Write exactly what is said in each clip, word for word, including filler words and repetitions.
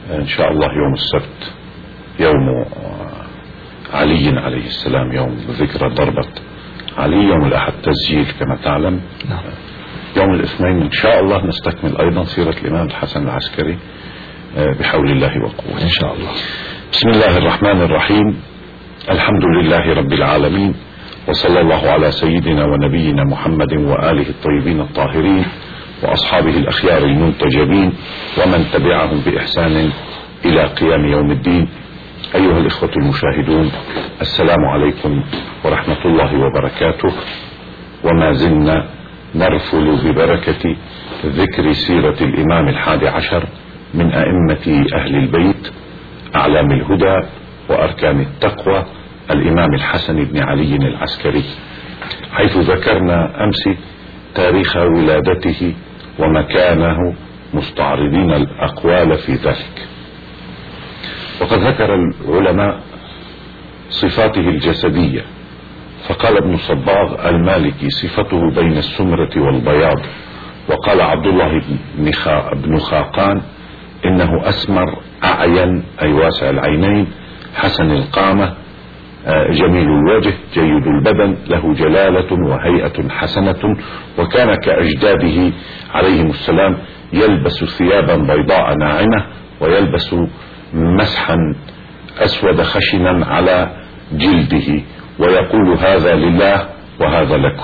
إن شاء الله يوم السبت يوم علي عليه السلام، يوم ذكرى ضربة علي. يوم الأحد تسجيل كما تعلم. نعم. يوم الاثنين إن شاء الله نستكمل أيضا سيرة الإمام الحسن العسكري بحول الله وقوته إن شاء الله. بسم الله الرحمن الرحيم. الحمد لله رب العالمين، وصلى الله على سيدنا ونبينا محمد وآله الطيبين الطاهرين وأصحابه الأخيار المنتجبين ومن تبعهم بإحسان إلى قيام يوم الدين. أيها الإخوة المشاهدون، السلام عليكم ورحمة الله وبركاته. وما زلنا نرفل ببركة ذكر سيرة الإمام الحادي عشر من أئمة أهل البيت، أعلام الهدى وأركان التقوى، الإمام الحسن بن علي العسكري، حيث ذكرنا أمس تاريخ ولادته ومكانه مستعرضين الأقوال في ذلك. وقد ذكر العلماء صفاته الجسدية، فقال ابن صباغ المالكي صفته بين السمرة والبياض، وقال عبد الله بن خاقان إنه أسمر أعين أي واسع العينين، حسن القامة، جميل الوجه، جيد البدن، له جلالة وهيئة حسنة، وكان كأجداده عليهم السلام يلبس ثيابا بيضاء ناعمة ويلبس مسحا أسود خشنا على جلده، ويقول هذا لله وهذا لكم.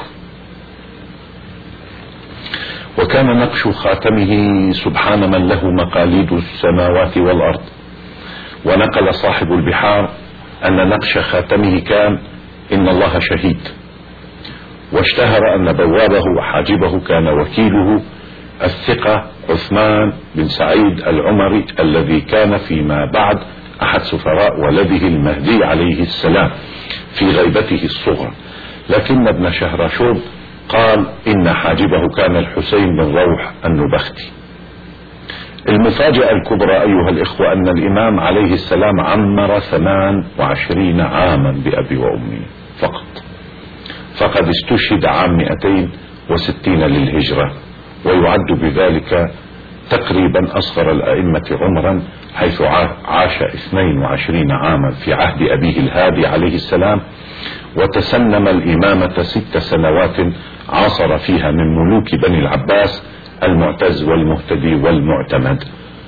وكان نقش خاتمه سبحان من له مقاليد السماوات والأرض. ونقل صاحب البحار أن نقش خاتمه كان إن الله شهيد. واشتهر أن بوابه وحاجبه كان وكيله الثقة عثمان بن سعيد العمري، الذي كان فيما بعد أحد سفراء ولده المهدي عليه السلام في غيبته الصغرى. لكن ابن شهرشوب قال إن حاجبه كان الحسين بن روح النبختي. المفاجأة الكبرى أيها الإخوة أن الإمام عليه السلام عمر ثمان وعشرين عاما بأبي وأمي فقط، فقد استشهد عام مئتين وستين للهجرة، ويعد بذلك تقريبا أصغر الأئمة عمرا، حيث عاش اثنين وعشرين عاما في عهد أبيه الهادي عليه السلام، وتسنم الإمامة ست سنوات عاصر فيها من ملوك بني العباس المعتز والمهتدي والمعتمد.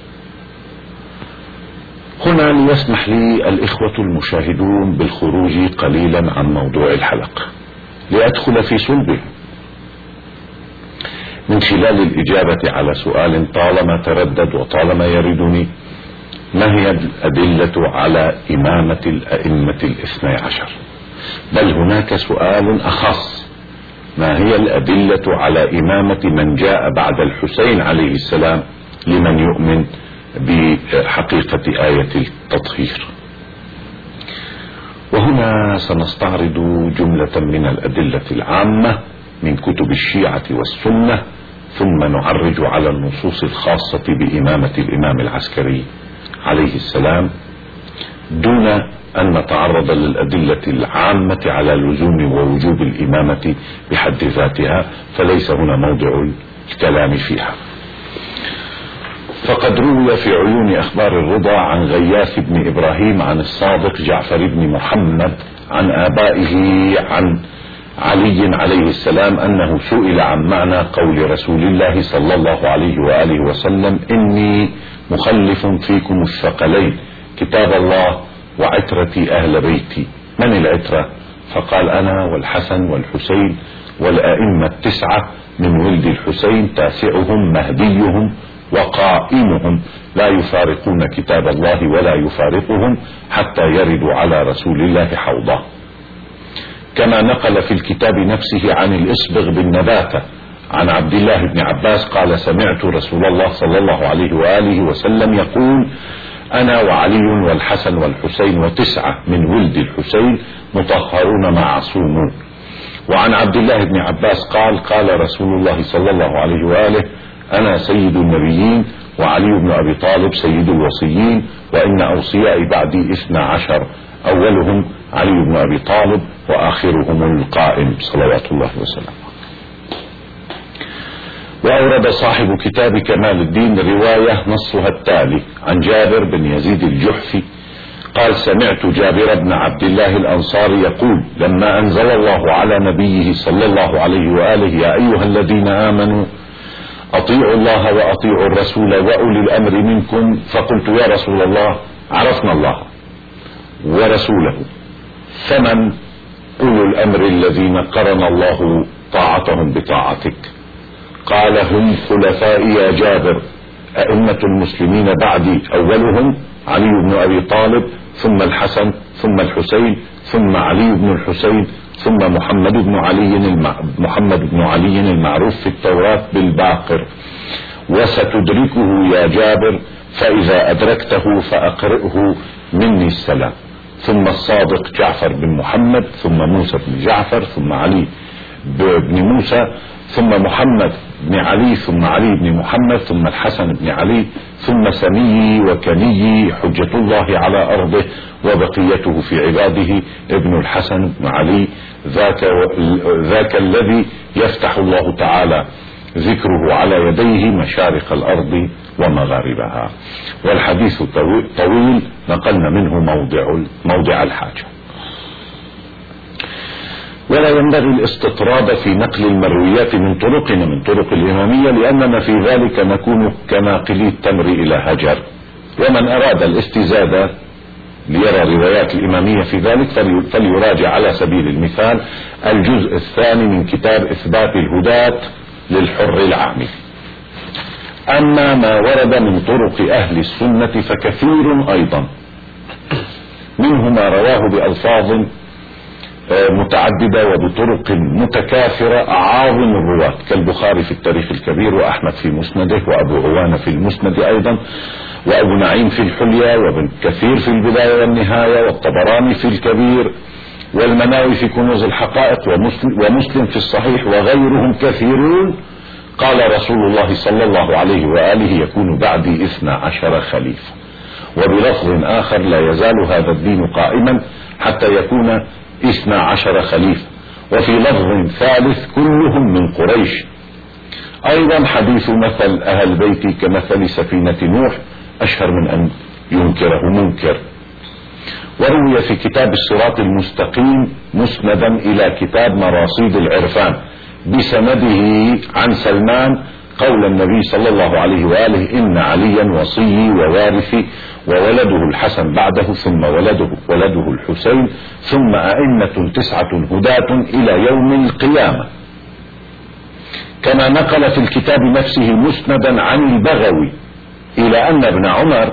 هنا ليسمح لي الإخوة المشاهدون بالخروج قليلا عن موضوع الحلقة لأدخل في صلبه من خلال الإجابة على سؤال طالما تردد وطالما يردني: ما هي الأدلة على إمامة الأئمة الاثني عشر؟ بل هناك سؤال أخص: ما هي الأدلة على إمامة من جاء بعد الحسين عليه السلام لمن يؤمن بحقيقة آية التطهير؟ وهنا سنستعرض جملة من الأدلة العامة من كتب الشيعة والسنة، ثم نعرج على النصوص الخاصة بإمامة الإمام العسكري عليه السلام، دون أن نتعرض للأدلة العامة على لزوم ووجوب الإمامة بحد ذاتها، فليس هنا موضع الكلام فيها. فقد روي في عيون أخبار الرضا عن غياث بن إبراهيم عن الصادق جعفر بن محمد عن آبائه عن علي عليه السلام أنه سئل عن معنى قول رسول الله صلى الله عليه وآله وسلم: إني مخلف فيكم الثقلين كتاب الله وعترتي أهل بيتي. من العترة؟ فقال: أنا والحسن والحسين والأئمة التسعة من ولد الحسين، تاسعهم مهديهم وقائمهم، لا يفارقون كتاب الله ولا يفارقهم حتى يردوا على رسول الله حوضه. كما نقل في الكتاب نفسه عن الإصبغ بالنباتة عن عبد الله بن عباس قال: سمعت رسول الله صلى الله عليه وآله وسلم يقول: أنا وعلي والحسن والحسين وتسعة من ولد الحسين مطهرون معصومون. وعن عبد الله بن عباس قال: قال رسول الله صلى الله عليه وآله: أنا سيد النبيين وعلي بن أبي طالب سيد الوصيين، وإن أوصيائي بعدي اثنا عشر، أولهم علي بن أبي طالب وآخرهم القائم صلوات الله وسلامه. وأورد صاحب كتاب كمال الدين رواية نصها التالي عن جابر بن يزيد الجحفي قال: سمعت جابر بن عبد الله الأنصاري يقول: لما أنزل الله على نبيه صلى الله عليه وآله: يا أيها الذين آمنوا أطيعوا الله وأطيعوا الرسول وأولي الأمر منكم، فقلت: يا رسول الله، عرفنا الله ورسوله، فمن أولو الأمر الذين قرن الله طاعتهم بطاعتك؟ قال: هم خلفائي يا جابر، أئمة المسلمين بعدي، أولهم علي بن أبي طالب، ثم الحسن، ثم الحسين، ثم علي بن الحسين، ثم محمد بن علي المع... محمد بن علي المعروف في التوراة بالباقر، وستدركه يا جابر، فإذا أدركته فأقرئه مني السلام. ثم الصادق جعفر بن محمد، ثم موسى بن جعفر، ثم علي بن موسى، ثم محمد بن علي، ثم علي بن محمد، ثم الحسن بن علي، ثم سمي وكني حجة الله على أرضه، وبقيته في عباده ابن الحسن بن علي، ذاك, ذاك الذي يفتح الله تعالى ذكره على يديه مشارق الأرض ومغاربها. والحديث طويل، نقلنا منه موضع, موضع الحاجة. ولا ينبغي الاستطراد في نقل المرويات من طرقنا من طرق الإمامية، لأننا في ذلك نكون كناقلي التمر إلى هجر. ومن أراد الاستزادة ليرى روايات الإمامية في ذلك فليراجع على سبيل المثال الجزء الثاني من كتاب إثبات الهداة للحر العامل. أما ما ورد من طرق أهل السنة فكثير أيضا، منه ما رواه بألفاظ متعددة وبطرق متكاثرة أعاظم الرواة، كالبخاري في التاريخ الكبير، وأحمد في مسنده، وأبو عوانة في المسند أيضا، وأبو نعيم في الحلية، وابن كثير في البداية والنهاية، والطبراني في الكبير، والمناوي في كنوز الحقائق، ومسلم, ومسلم في الصحيح، وغيرهم كثيرون. قال رسول الله صلى الله عليه وآله: يكون بعدي اثنا عشر خليفة. وبلفظ آخر: لا يزال هذا الدين قائما حتى يكون اثنا عشر خليفة. وفي لفظ ثالث: كلهم من قريش. أيضا حديث مثل أهل بيتي كمثل سفينة نوح أشهر من أن ينكره منكر. وروي في كتاب الصراط المستقيم مسندا إلى كتاب مراصيد العرفان بسنده عن سلمان قول النبي صلى الله عليه وآله: إن عليا وصي ووارثي، وولده الحسن بعده، ثم ولده ولده الحسين، ثم أئمة تسعة هداة إلى يوم القيامة. كما نقل في الكتاب نفسه مسندا عن البغوي إلى أن ابن عمر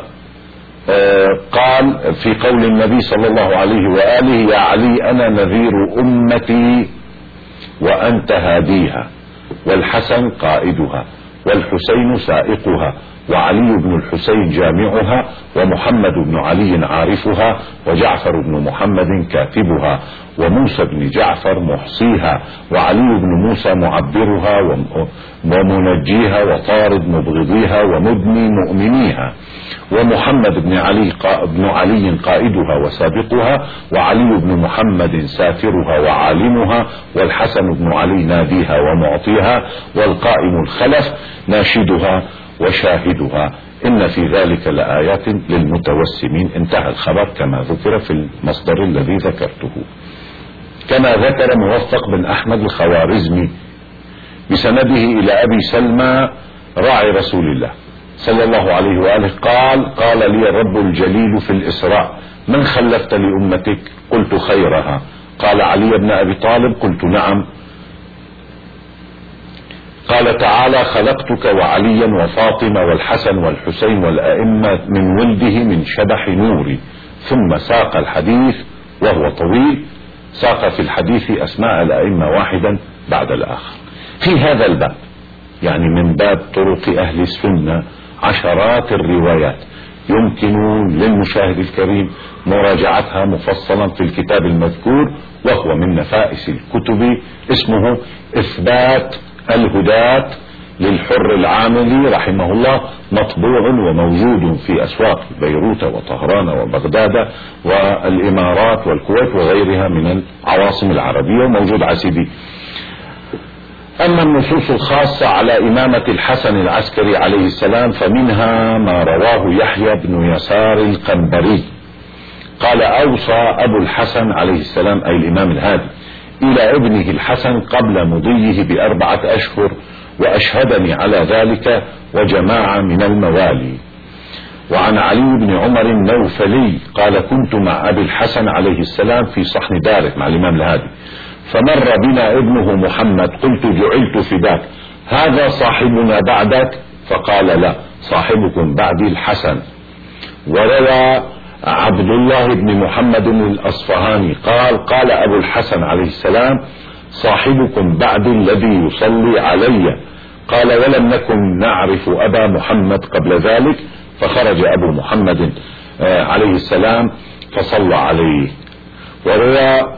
قال في قول النبي صلى الله عليه وآله: يا علي، أنا نذير أمتي وأنت هاديها، والحسن قائدها، والحسين سائقها، وعلي بن الحسين جامعها، ومحمد بن علي عارفها، وجعفر بن محمد كاتبها، وموسى بن جعفر محصيها، وعلي بن موسى معبرها ومنجيها، وطارد مبغضيها ومدني مؤمنيها، ومحمد بن علي بن علي قائدها وسابقها، وعلي بن محمد ساترها وعالمها، والحسن بن علي ناديها ومعطيها، والقائم الخلف ناشدها وشاهدها. إن في ذلك لآيات للمتوسمين. انتهى الخبر كما ذكر في المصدر الذي ذكرته. كما ذكر موفق بن أحمد الخوارزمي بسنده إلى أبي سلمى راعي رسول الله صلى الله عليه وآله قال: قال لي الرب الجليل في الإسراء: من خلفت لأمتك؟ قلت: خيرها. قال: علي بن أبي طالب. قلت: نعم. قال تعالى: خلقتك وعليا وفاطمة والحسن والحسين والأئمة من ولده من شبح نوري. ثم ساق الحديث وهو طويل، ساق في الحديث أسماء الأئمة واحدا بعد الآخر. في هذا الباب، يعني من باب طرق أهل السنة، عشرات الروايات يمكن للمشاهد الكريم مراجعتها مفصلا في الكتاب المذكور، وهو من نفائس الكتب، اسمه إثبات الهداة للحر العاملي رحمه الله، مطبوع وموجود في أسواق بيروت وطهران وبغداد والإمارات والكويت وغيرها من العواصم العربية، وموجود على سي دي. أما النصوص الخاصة على إمامة الحسن العسكري عليه السلام فمنها ما رواه يحيى بن يسار القنبري قال أوصى أبو الحسن عليه السلام أي الإمام الهادي إلى ابنه الحسن قبل مضيه بأربعة أشهر وأشهدني على ذلك وجماعة من الموالي. وعن علي بن عمر النوفلي قال كنت مع أبي الحسن عليه السلام في صحن داره مع الإمام الهادي فمر بنا ابنه محمد قلت جعلت فداك هذا صاحبنا بعدك فقال لا صاحبكم بعدي الحسن. وروى عبد الله بن محمد الأصفهاني قال قال أبو الحسن عليه السلام صاحبكم بعد الذي يصلي علي قال ولم نكن نعرف أبا محمد قبل ذلك فخرج أبو محمد عليه السلام فصلى عليه. وروى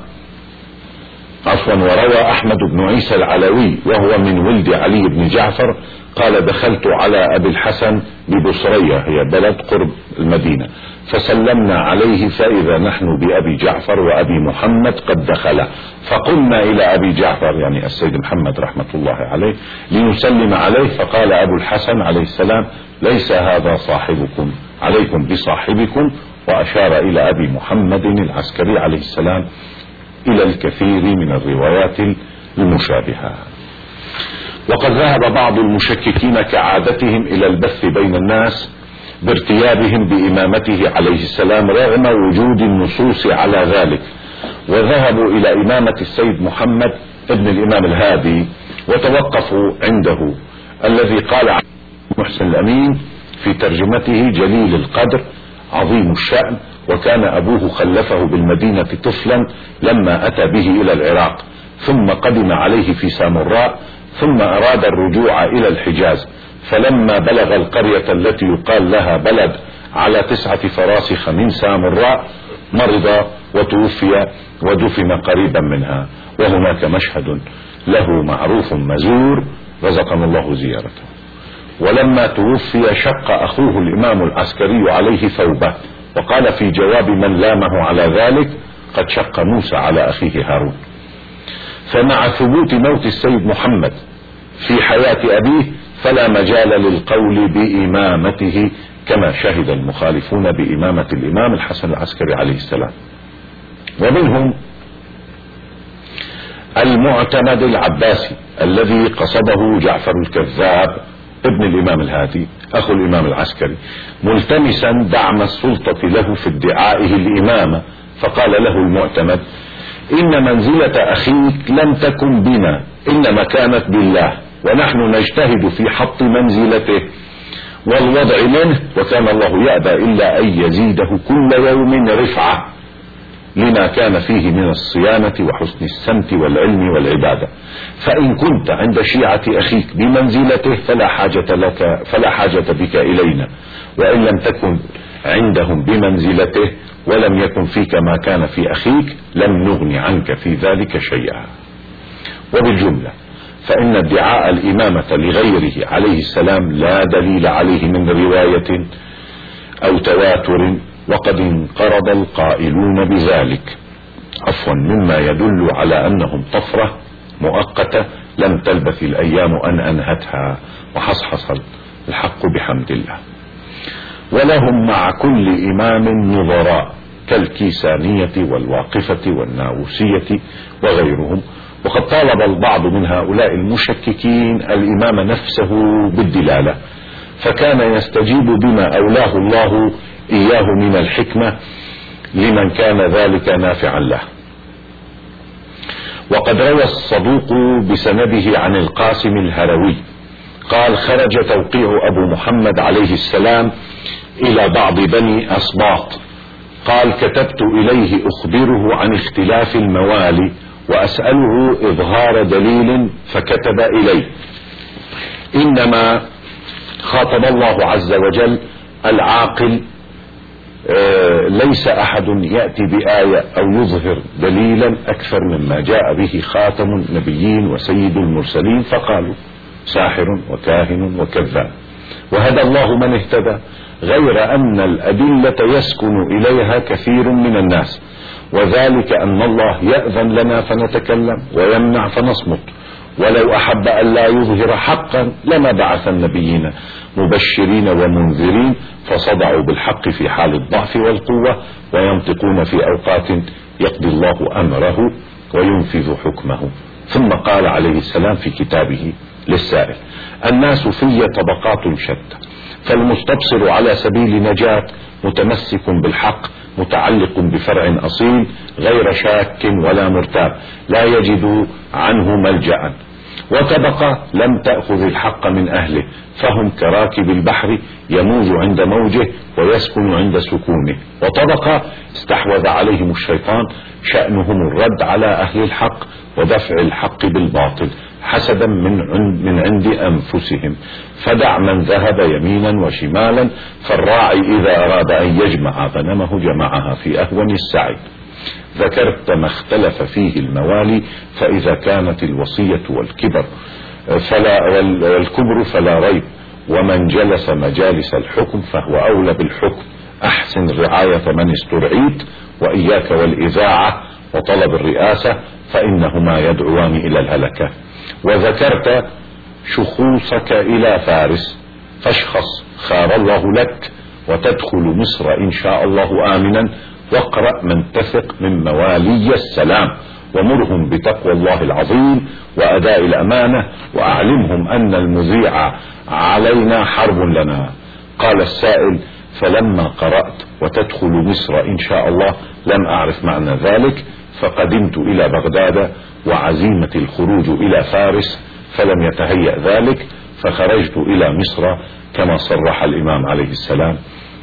عفوا وروى أحمد بن عيسى العلوي وهو من ولد علي بن جعفر قال دخلت على أبي الحسن ببصرية هي بلد قرب المدينة فسلمنا عليه فإذا نحن بأبي جعفر وأبي محمد قد دخل فقلنا إلى أبي جعفر يعني السيد محمد رحمة الله عليه لنسلم عليه فقال أبو الحسن عليه السلام ليس هذا صاحبكم عليكم بصاحبكم وأشار إلى أبي محمد العسكري عليه السلام إلى الكثير من الروايات المشابهة. وقد ذهب بعض المشككين كعادتهم إلى البث بين الناس بارتيابهم بإمامته عليه السلام رغم وجود النصوص على ذلك وذهبوا إلى إمامة السيد محمد ابن الإمام الهادي وتوقفوا عنده الذي قال عن محسن الأمين في ترجمته جليل القدر عظيم الشأن وكان أبوه خلفه بالمدينة طفلا لما أتى به إلى العراق ثم قدم عليه في سامراء ثم أراد الرجوع إلى الحجاز فلما بلغ القرية التي يقال لها بلد على تسعة فراسخ من سامراء مرض وتوفي ودفن قريبا منها وهناك مشهد له معروف مزور رزقنا الله زيارته. ولما توفي شق أخوه الإمام العسكري عليه ثوبه وقال في جواب من لامه على ذلك قد شق موسى على أخيه هارون. فمع ثبوت موت السيد محمد في حياة أبيه فلا مجال للقول بإمامته كما شهد المخالفون بإمامة الإمام الحسن العسكري عليه السلام. ومنهم المعتمد العباسي الذي قصده جعفر الكذاب ابن الإمام الهادي أخو الإمام العسكري ملتمسا دعم السلطة له في ادعائه الإمامة فقال له المعتمد إن منزلة أخيك لم تكن بنا إنما كانت بالله ونحن نجتهد في حط منزلته والوضع منه وكان الله يأبى إلا أن يزيده كل يوم رفعة لما كان فيه من الصيانة وحسن السمت والعلم والعبادة فإن كنت عند شيعة أخيك بمنزلته فلا حاجة لك فلا حاجة بك إلينا وإن لم تكن عندهم بمنزلته ولم يكن فيك ما كان في أخيك لم نغني عنك في ذلك شيئا. وبالجملة فإن ادعاء الإمامة لغيره عليه السلام لا دليل عليه من رواية أو تواتر وقد انقرض القائلون بذلك عفوا مما يدل على أنهم طفرة مؤقتة لم تلبث الأيام أن أنهتها وحصحص الحق بحمد الله. ولهم مع كل إمام نظراء كالكيسانية والواقفة والناوسية وغيرهم وقد طالب البعض من هؤلاء المشككين الإمام نفسه بالدلالة فكان يستجيب بما أولاه الله إياه من الحكمة لمن كان ذلك نافعا له. وقد روى الصدوق بسنده عن القاسم الهروي قال خرج توقيع أبو محمد عليه السلام إلى بعض بني أسباط قال كتبت إليه أخبره عن اختلاف الموالي وأسأله إظهار دليل فكتب إليه إنما خاطب الله عز وجل العاقل آه ليس أحد يأتي بآية أو يظهر دليلا أكثر مما جاء به خاتم النبيين وسيد المرسلين فقالوا ساحر وكاهن وكذاب وهدى الله من اهتدى غير أن الأدلة يسكن إليها كثير من الناس وذلك أن الله يأذن لنا فنتكلم ويمنع فنصمت ولو أحب أن لا يظهر حقا لما بعث النبيين مبشرين ومنذرين، فصدعوا بالحق في حال الضعف والقوة، وينطقون في أوقات يقضي الله أمره وينفذ حكمه. ثم قال عليه السلام في كتابه للسائل: الناس في طبقات شتى، فالمستبصر على سبيل نجاة متمسك بالحق متعلق بفرع أصيل غير شاك ولا مرتاب لا يجد عنه ملجأ، وطبقة لم تأخذ الحق من أهله، فهم كراكب البحر يموج عند موجه ويسكن عند سكونه، وطبقة استحوذ عليهم الشيطان شأنهم الرد على أهل الحق ودفع الحق بالباطل حسدا من عند, من عند أنفسهم، فدع من ذهب يمينا وشمالا، فالراعي إذا أراد أن يجمع غنمه جمعها في أهون السعي. ذكرت ما اختلف فيه الموالي، فإذا كانت الوصية والكبر فلا والكبر فلا ريب، ومن جلس مجالس الحكم فهو أولى بالحكم. أحسن رعاية من استرعيت، وإياك والإذاعة وطلب الرئاسة، فإنهما يدعوان إلى الهلكة. وذكرت شخوصك إلى فارس، فاشخص خار الله لك، وتدخل مصر إن شاء الله آمنا، واقرأ من تثق من موالي السلام، ومرهم بتقوى الله العظيم وأداء الأمانة، وأعلمهم أن المذيع علينا حرب لنا. قال السائل: فلما قرأت وتدخل مصر إن شاء الله لم أعرف معنى ذلك، فقدمت إلى بغداد وعزيمة الخروج إلى فارس، فلم يتهيأ ذلك، فخرجت إلى مصر كما صرح الإمام عليه السلام،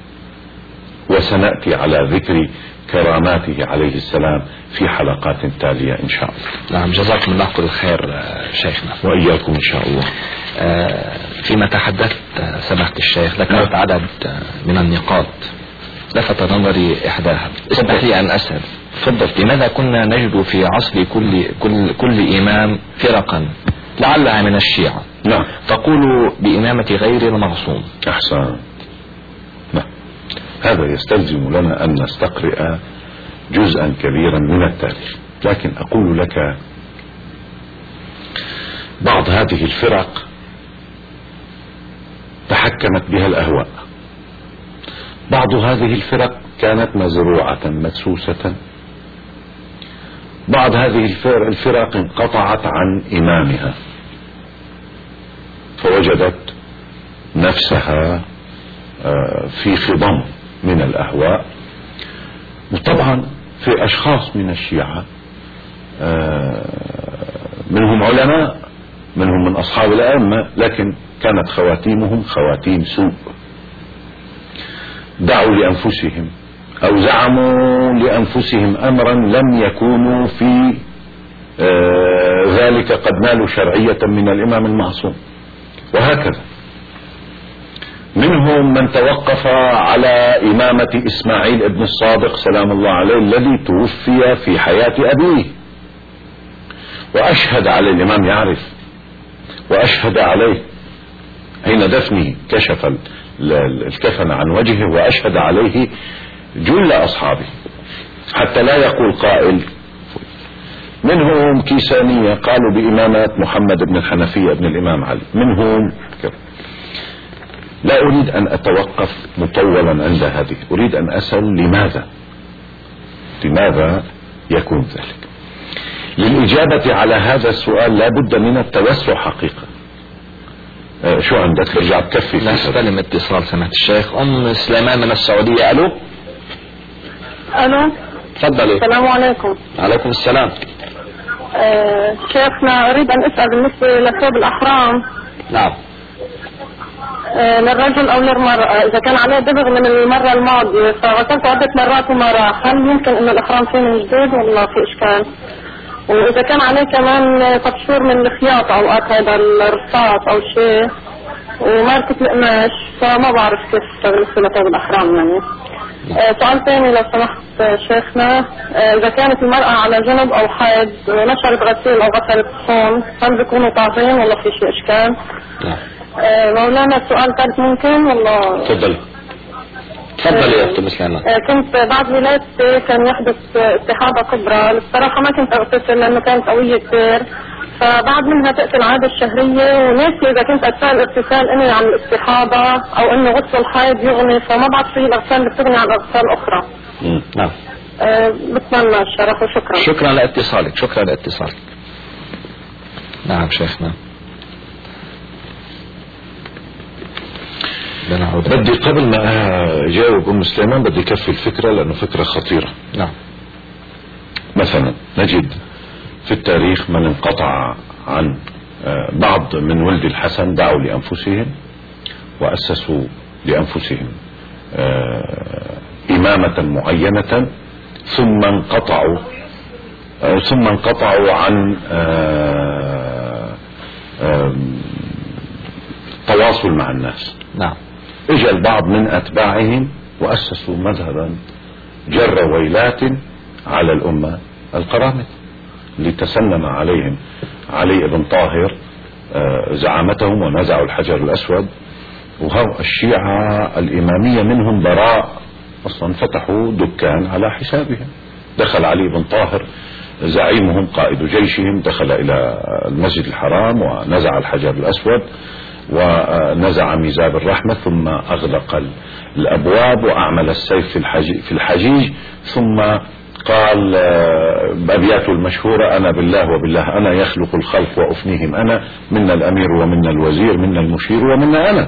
وسنأتي على ذكر كراماته عليه السلام في حلقات تالية إن شاء الله. نعم، جزاكم الله كل خير شيخنا. وإياكم إن شاء الله. فيما تحدثت سمحت الشيخ ذكرت عدد من النقاط لفت نظري إحداها، اسمح لي أن أسأل. تفضل. لماذا كنا نجد في عصر كل كل كل إمام فرقا لعلها من الشيعة نعم تقول بإمامة غير المعصوم؟ أحسن. نعم، هذا يستلزم لنا أن نستقرئ جزءا كبيرا من التاريخ، لكن أقول لك بعض هذه الفرق تحكمت بها الأهواء، بعض هذه الفرق كانت مزروعة مدسوسة، بعض هذه الفرق انقطعت عن إمامها فوجدت نفسها في خضم من الأهواء. وطبعا في أشخاص من الشيعة منهم علماء، منهم من أصحاب الأئمة، لكن كانت خواتيمهم خواتيم سوء، دعوا لأنفسهم أو زعموا لأنفسهم أمرا لم يكونوا في ذلك قد نالوا شرعية من الإمام المعصوم، وهكذا. منهم من توقف على إمامة إسماعيل ابن الصادق سلام الله عليه الذي توفي في حياة أبيه، وأشهد على الإمام يعرف، وأشهد عليه حين دفنه كشف الكفن عن وجهه وأشهد عليه جل أصحابه حتى لا يقول قائل. منهم كيسانية قالوا بإمامة محمد بن الحنفية بن الإمام علي، منهم كذا. لا أريد أن أتوقف مطولا عند هذه، أريد أن أسأل لماذا لماذا يكون ذلك؟ للإجابة على هذا السؤال لا بد من التوسع حقيقة. أه شو عندك؟ رجع تكفي. نستلم اتصال سماحة الشيخ. أم سليمان من السعودية. ألو. ألو. تفضلي. السلام عليكم. عليكم السلام. أه شيخنا أريد أن أسأل بالنسبة لثوب الأحرام. نعم. أه للرجل أو للمرأة، إذا كان عليه دبغ من المرة الماضية فغسلت عدة مرات وما راح، هل يمكن أن الأحرام فيه من جديد ولا في إشكال؟ وإذا كان عليه كمان تبشور من الخياط أو هذا الرصاص أو شيء وماركة القماش، فما بعرف كيف بالنسبة لثوب الأحرام يعني. أه سؤال ثاني لو سمحت شيخنا، أه إذا كانت المرأة على جنب أو حيض ونشرت غسيل أو غسلت صوم، هل بيكونوا طاهرين ولا في شيء إشكال؟ نعم. أه مولانا سؤال ثالث ممكن ولا؟ تفضل. تفضل يا أختي مسلمة. أه كنت بعد ولادتي كان يحدث استحاضة كبرى، الصراحة ما كنت أغتسل لأنه كانت قوية كثير، فبعد منها تأتي العادة الشهرية، وناسي إذا كنت أثناء الاغتسال إني عن الاستحاضة أو إنه غسل الحيض يغني، فما بعرف في الأغسال اللي بتغني عن الأغسال الأخرى. نعم. أه بتمنى الشرف وشكرا. شكرا لاتصالك، شكرا لاتصالك. نعم شيخنا. بدي قبل ما أجاوب أم سليمان بدي كفي الفكرة لأنه فكرة خطيرة. نعم. مثلا نجد في التاريخ من انقطع عن بعض من ولد الحسن دعوا لأنفسهم وأسسوا لأنفسهم إمامة معينة، ثم انقطعوا ثم انقطعوا عن تواصل مع الناس. نعم. اجى البعض من أتباعهم وأسسوا مذهبا جر ويلات على الأمة القرامطة اللي تسنم عليهم علي بن طاهر زعامتهم ونزعوا الحجر الأسود، وهو الشيعة الإمامية منهم براء أصلا فتحوا دكان على حسابهم. دخل علي بن طاهر زعيمهم قائد جيشهم، دخل إلى المسجد الحرام ونزع الحجر الأسود ونزع ميزاب الرحمة، ثم أغلق الأبواب وأعمل السيف في الحجيج، ثم قال بأبياته المشهورة: أنا بالله وبالله أنا يخلق الخلق وأفنيهم أنا، منا الأمير ومنا الوزير منا المشير ومنا أنا.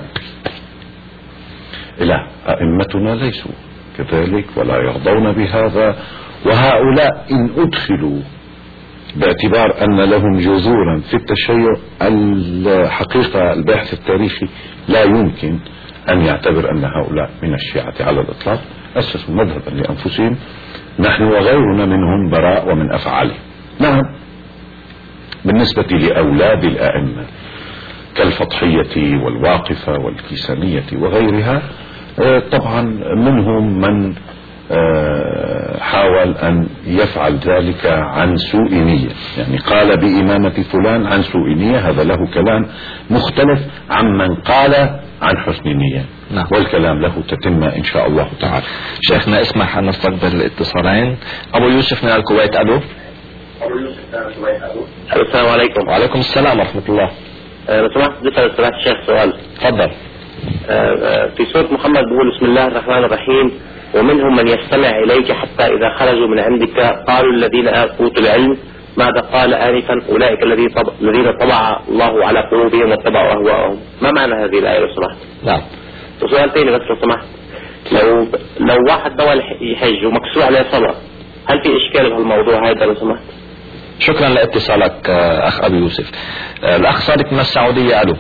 إله أئمتنا ليسوا كذلك ولا يرضون بهذا، وهؤلاء إن أدخلوا باعتبار أن لهم جذورا في التشيع، الحقيقة الباحث التاريخي لا يمكن أن يعتبر أن هؤلاء من الشيعة على الإطلاق. أسسوا مذهبا لأنفسهم، نحن وغيرنا منهم براء ومن أفعاله. نعم، بالنسبة لأولاد الأئمة كالفطحية والواقفة والكيسانية وغيرها، طبعا منهم من حاول أن يفعل ذلك عن سوء نية، يعني قال بإمامة فلان عن سوء نية، هذا له كلام مختلف عمن قال عن حسن نية. نعم. والكلام له تتمة إن شاء الله تعالى. شيخنا اسمح أن نستقبل الاتصالين. أبو يوسف من الكويت. ألو. السلام عليكم. وعليكم السلام ورحمة الله. لو سمحت نسأل سماحة الشيخ سؤال. تفضل. في سورة محمد بيقول: بسم الله الرحمن الرحيم: ومنهم من يستمع إليك حتى إذا خرجوا من عندك قالوا الذين أوتوا العلم ماذا قال آنفا أولئك الذين طبع الله على قلوبهم واتبعوا أهواءهم. ما معنى هذه الآية لو سمحت؟ نعم. وسؤال ثاني بس لو سمحت، لو لو واحد دول يحج ومكسور عليه صلاة، هل في إشكال بهالموضوع هذا لو سمحت؟ شكرا لاتصالك أخ أبي يوسف. الأخ صادق من السعودية. ألو.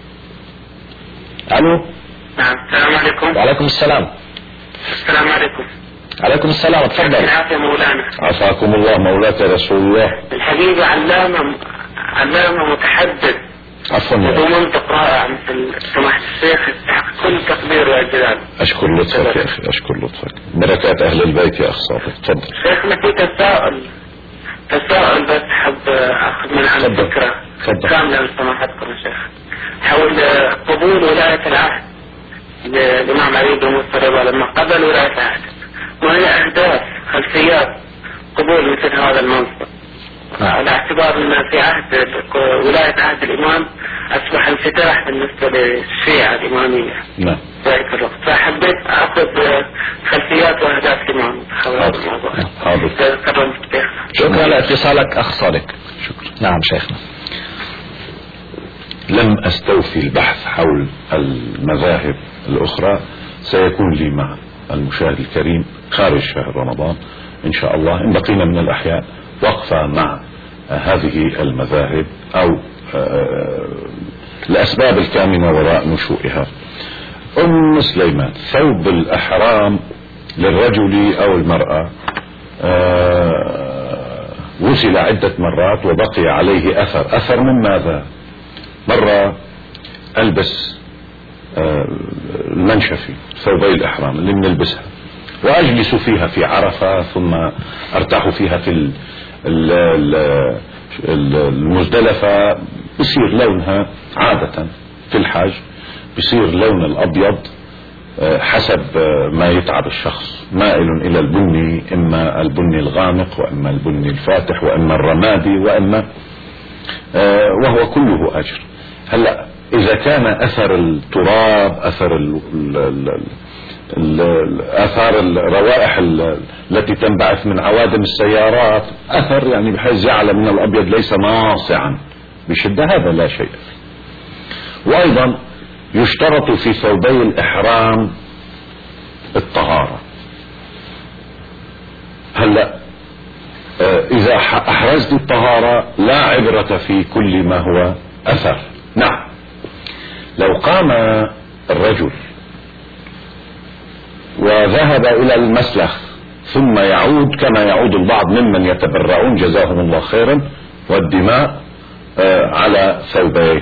ألو. نعم. السلام عليكم. وعليكم السلام. السلام عليكم. عليكم السلام. تفضل. العافية مولانا. عافاكم الله مولاك رسول الله. الحقيقة علامة علامة متحدث. عفوا وذو منطق رائع مثل سماحة الشيخ، يستحق كل تقدير واجلال. أشكر لطفك يا أخي، أشكر لطفك. بركات أهل البيت يا أخ صادق. تفضل. شيخنا في تساؤل تساؤل بس حب أخذ من عن فكرة كاملة من سماحتكم يا شيخ حول قبول ولاية العهد للإمام علي بن موسى لما قبل ولاية العهد، وهي أهداف خلفيات قبول مثل هذا المنصب، على اعتبار أن في عهد ولاية عهد الإمام أصبح انفتاح بالنسبة للشيعة الإمامية. نعم. ذلك الوقت فحبيت أخذ خلفيات وأهداف الإمام. حاضر. شكرا لاتصالك أخ صادق. شكرا. نعم شيخنا. لم أستوفي البحث حول المذاهب الأخرى، سيكون لي مع المشاهد الكريم خارج شهر رمضان إن شاء الله، إن بقينا من الأحياء، وقفة مع هذه المذاهب أو الأسباب الكامنة وراء نشوئها. أم سليمان، ثوب الأحرام للرجل أو المرأة غسل عدة مرات وبقي عليه أثر. أثر من ماذا؟ مرة ألبس المنشفي، ثوبي الإحرام اللي بنلبسها، وأجلس فيها في عرفة، ثم أرتاح فيها في المزدلفة، بصير لونها عادة في الحج بصير لون الأبيض حسب ما يتعب الشخص، مائل إلى البني، إما البني الغامق وإما البني الفاتح وإما الرمادي وإما آه وهو كله أجر. هلا إذا كان أثر التراب، أثر ال ال ال ال آثار الروائح التي تنبعث من عوادم السيارات أثر يعني بحيث جعل من الأبيض ليس ناصعا بشدة، هذا لا شيء فيه. وأيضا يشترط في ثوبي الإحرام الطهارة. هلا آه إذا أحرزت الطهارة لا عبرة في كل ما هو أثر. نعم، لو قام الرجل وذهب إلى المسلخ ثم يعود كما يعود البعض ممن يتبرعون جزاهم الله خيرا والدماء آه على ثوبيه،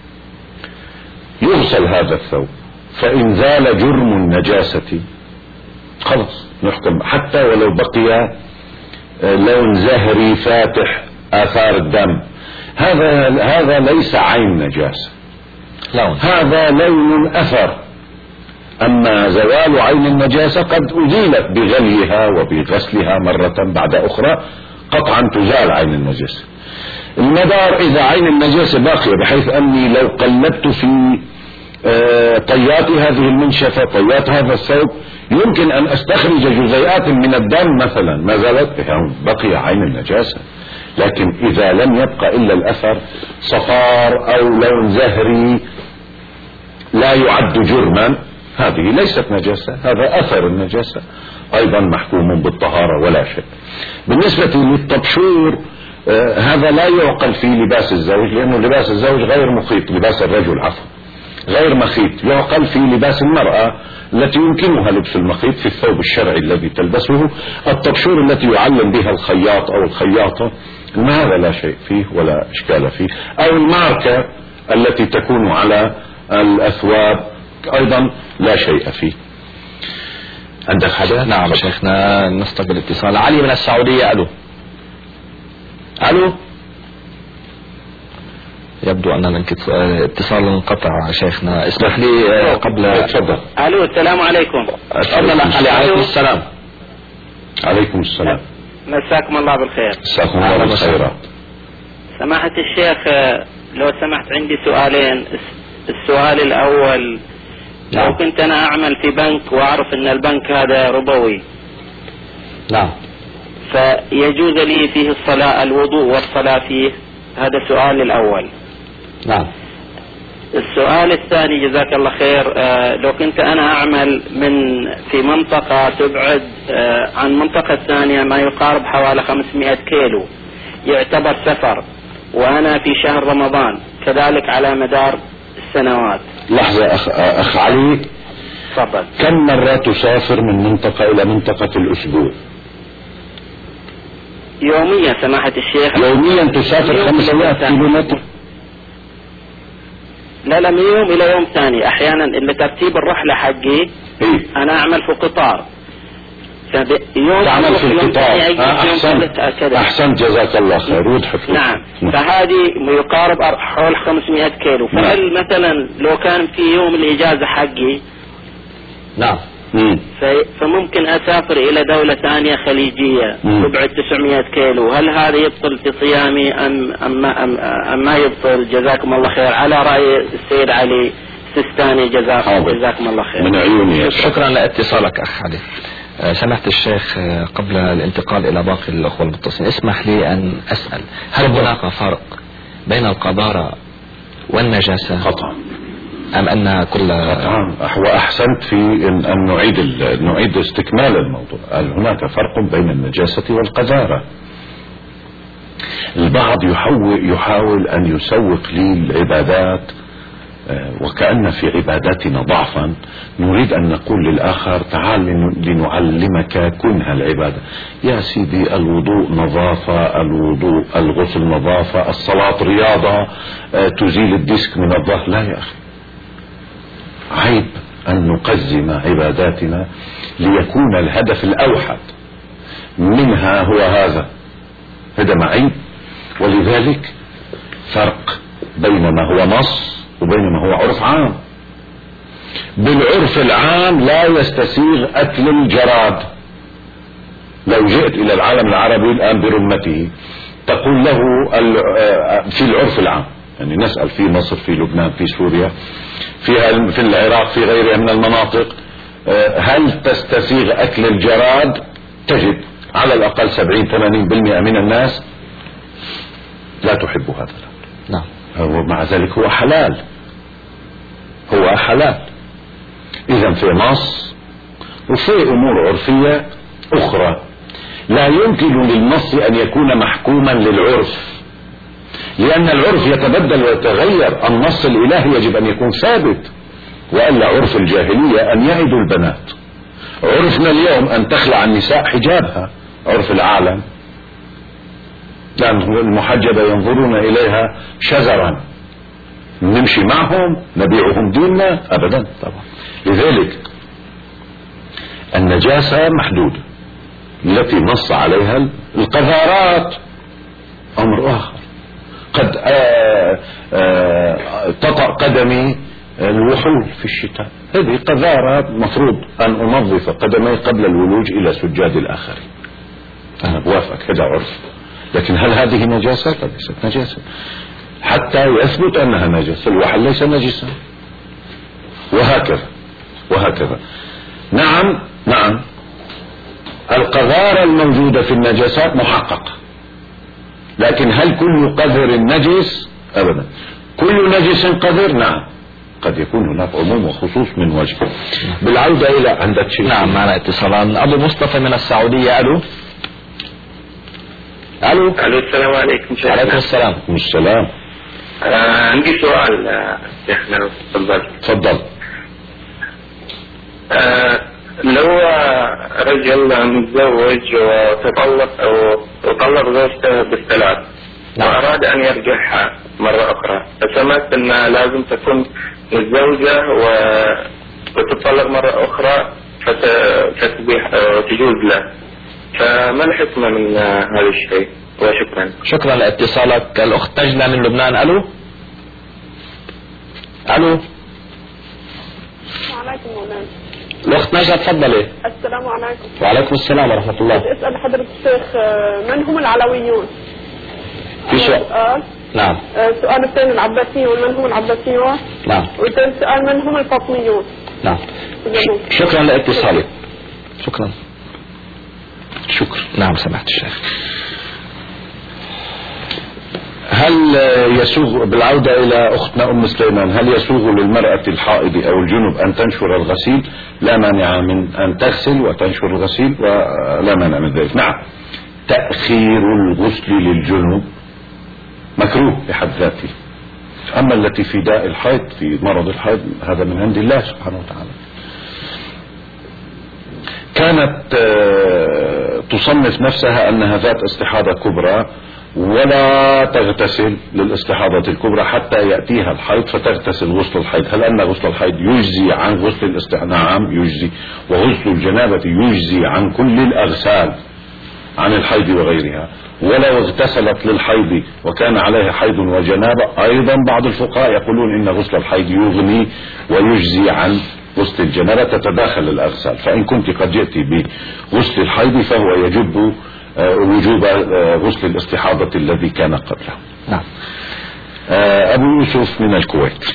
يغسل هذا الثوب، فإن زال جرم النجاسة خلص نحكم، حتى ولو بقي لون زهري فاتح آثار الدم، هذا هذا ليس عين نجاسة، لون. هذا لون أثر. أما زوال عين النجاسة قد أزيلت بغليها وبغسلها مرة بعد أخرى، قطعا تزال عين النجاسة. المدار إذا عين النجاسة باقية بحيث أني لو قلبت في طيات هذه المنشفة، طيات هذا الثوب، يمكن أن أستخرج جزيئات من الدم مثلا، ما زالت يعني بقي عين النجاسة. لكن إذا لم يبقى إلا الأثر، صفار أو لون زهري لا يعد جرما، هذه ليست نجاسة، هذا أثر النجاسة، أيضا محكوم بالطهارة ولا شيء. بالنسبة للطبشور آه هذا لا يعقل في لباس الزوج، لأنه لباس الزوج غير مخيط، لباس الرجل عفوا غير مخيط، يعقل في لباس المرأة التي يمكنها لبس المخيط في الثوب الشرعي الذي تلبسه. الطبشور التي يعلم بها الخياط أو الخياطة هذا لا شيء فيه ولا إشكال فيه، أو الماركة التي تكون على الأثواب أيضا لا شيء فيه. عندك حاجة؟ نعم شيخنا، نستقبل اتصال. علي من السعودية. ألو ألو يبدو أن الاتصال انقطع شيخنا، اسمح لي قبل. تفضل. ألو السلام عليكم. تفضل علي. عليكم السلام. عليكم السلام. مساكم الله بالخير. مساكم الله بالخير. سماحة الشيخ، لو سمحت عندي سؤالين. السؤال الأول، نعم. لو كنت أنا أعمل في بنك وأعرف أن البنك هذا ربوي، نعم، فيجوز لي فيه الصلاة الوضوء والصلاة فيه؟ هذا السؤال الأول. نعم. السؤال الثاني جزاك الله خير، آه لو كنت أنا أعمل من في منطقة تبعد آه عن منطقة ثانية ما يقارب حوالي خمسمائة كيلو، يعتبر سفر، وأنا في شهر رمضان كذلك على مدار السنوات. لحظة أخ, أخ علي، تفضل. كم مرة تسافر من منطقة إلى منطقة في الأسبوع؟ يوميا سماحة الشيخ. يوميا تسافر خمسمائة كيلومتر؟ لا لا، من يوم إلى يوم ثاني. أحيانا اللي ترتيب الرحلة حقي إيه؟ أنا أعمل في قطار، يوم تعمل في القطار. أحسنت أحسنت جزاك الله خير، وضحت. نعم. فهذه يقارب حول خمسمائة كيلو. فهل نعم. مثلا لو كان في يوم الإجازة حقي، نعم، فممكن أسافر إلى دولة ثانية خليجية تبعد تسعمائة كيلو، هل هذا يبطل في صيامي أم أم أم, أم ما يبطل؟ جزاكم الله خير، على رأي السيد علي سيستاني. جزاكم جزاكم الله خير. من عيوني. شكرا لاتصالك أخ علي. سمحت الشيخ، قبل الانتقال إلى باقي الأخوة المتصلين، اسمح لي أن أسأل، هل هناك فرق بين القذارة والنجاسة؟ قطعا. أم أن كل قطعا. وأحسنت في أن نعيد نعيد استكمال الموضوع. هناك فرق بين النجاسة والقذارة. البعض يحاول يحاول أن يسوق لي العبادات وكأن في عباداتنا ضعفا، نريد أن نقول للآخر تعال لنعلمك كنها العبادة. يا سيدي، الوضوء نظافة، الوضوء الغسل نظافة، الصلاة رياضة، تزيل الديسك من الظهر. لا يا أخي، عيب أن نقزم عباداتنا ليكون الهدف الأوحد منها هو هذا. هذا معي. ولذلك فرق بين ما هو نص وبين ما هو عرف عام. بالعرف العام لا يستسيغ أكل الجراد. لو جئت إلى العالم العربي الآن برمته تقول له في العرف العام، يعني نسأل في مصر، في لبنان، في سوريا، في في العراق، في غيرها من المناطق، هل تستسيغ أكل الجراد؟ تجد على الأقل سبعين ثمانين بالمئة من الناس لا تحب هذا. نعم. ومع ذلك هو حلال، هو حلال. إذا في نص وفي أمور عرفية أخرى لا يمكن للنص أن يكون محكوما للعرف، لأن العرف يتبدل ويتغير. النص الإلهي يجب أن يكون ثابت، وإلا عرف الجاهلية أن يعدوا البنات. عرفنا اليوم أن تخلع النساء حجابها، عرف العالم، لأن المحجبة ينظرون إليها شذرا، نمشي معهم نبيعهم ديننا أبدا طبعا. لذلك النجاسة محدودة التي نص عليها. القذارات أمر آخر، قد آآ آآ تطأ قدمي الوحول في الشتاء، هذه قذارة مفروض أن أنظف قدمي قبل الولوج إلى سجاد الآخرين، أنا بوافق، هذا عرف. لكن هل هذه نجاسة؟ ليست نجاسة حتى يثبت أنها نجاسة. الوحل ليس نجسا، وهكذا وهكذا. نعم نعم القذارة الموجودة في النجاسات محققة، لكن هل كل قذر نجس؟ أبدا. كل نجس قذر؟ نعم، قد يكون هناك عموم وخصوص من وجه. بالعودة إلى عندك شيء. نعم، معنا اتصالان. أبو مصطفى من السعودية. ألو ألو ألو السلام عليكم. عليكم السلام. السلام. آه عندي سؤال شيخنا لو تفضل. تفضل. آه لو رجل متزوج وتطلق أو وطلق زوجته بالثلاث، نعم. وأراد أن يرجعها مرة أخرى، فسمعت أن لازم تكون متزوجة وتطلق مرة أخرى فتبيح وتجوز له، فما الحكمة من هذا الشيء؟ وشكرا. شكرا لاتصالك. الأخت نجلة من لبنان. ألو ألو السلام عليكم مولانا. الأخت نجلة تفضلي. السلام عليكم. وعليكم السلام ورحمة الله. بدي أسأل حضرة الشيخ من هم العلويون؟ في سؤال. نعم. السؤال الثاني العباسيون، من هم العباسيون؟ نعم. والثالث سؤال من هم الفاطميون؟ نعم. شكرا لاتصالك. شكرا. شكرا. نعم سمعت الشيخ. هل يسوغ، بالعودة إلى أختنا أم سليمان، هل يسوغ للمرأة الحائض أو الجنب أن تنشر الغسيل؟ لا مانع من أن تغسل وتنشر الغسيل، ولا مانع من ذلك. نعم، تأخير الغسل للجنب مكروه بحد ذاته، أما التي في داء الحيض، في مرض الحيض، هذا من عند الله سبحانه وتعالى. كانت تصنف نفسها أنها ذات استحاضة كبرى، ولا تغتسل للاستحاضة الكبرى حتى يأتيها الحيض فتغتسل غسل الحيض. هل أن غسل الحيض يجزي عن غسل الاستحاضة؟ نعم يجزي، وغسل الجنابة يجزي عن كل الأغسال، عن الحيض وغيرها. ولو اغتسلت للحيض وكان عليها حيض وجنابة، أيضا بعض الفقهاء يقولون إن غسل الحيض يغني ويجزي عن غسل الجنابة، تتداخل الأغسال. فإن كنت قد جئت بغسل الحيض فهو يجب وجوب غسل الاستحاضة الذي كان قبله. نعم. أبو يوسف من الكويت،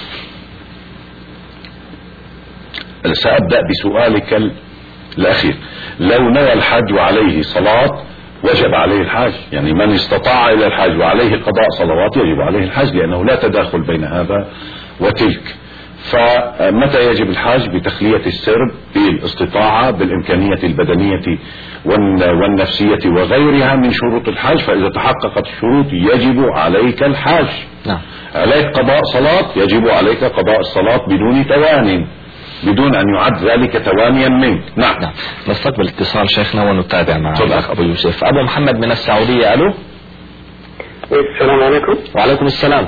سأبدأ بسؤالك الأخير. لو نوى الحج وعليه صلاة وجب عليه الحج، يعني من استطاع إلى الحج وعليه قضاء صلوات يجب عليه الحج، لأنه لا تداخل بين هذا وتلك. فمتى يجب الحج؟ بتخلية السرب، بالاستطاعة، بالإمكانية البدنية والنفسية وغيرها من شروط الحج. فإذا تحققت الشروط يجب عليك الحج. نعم. عليك قضاء صلاة، يجب عليك قضاء الصلاة بدون توان، بدون أن يعد ذلك توانيا منك. نعم. نعم. نستقبل اتصال شيخنا ونتابع مع الأخ أبو يوسف. أبو محمد من السعودية. ألو. السلام عليكم. وعليكم السلام.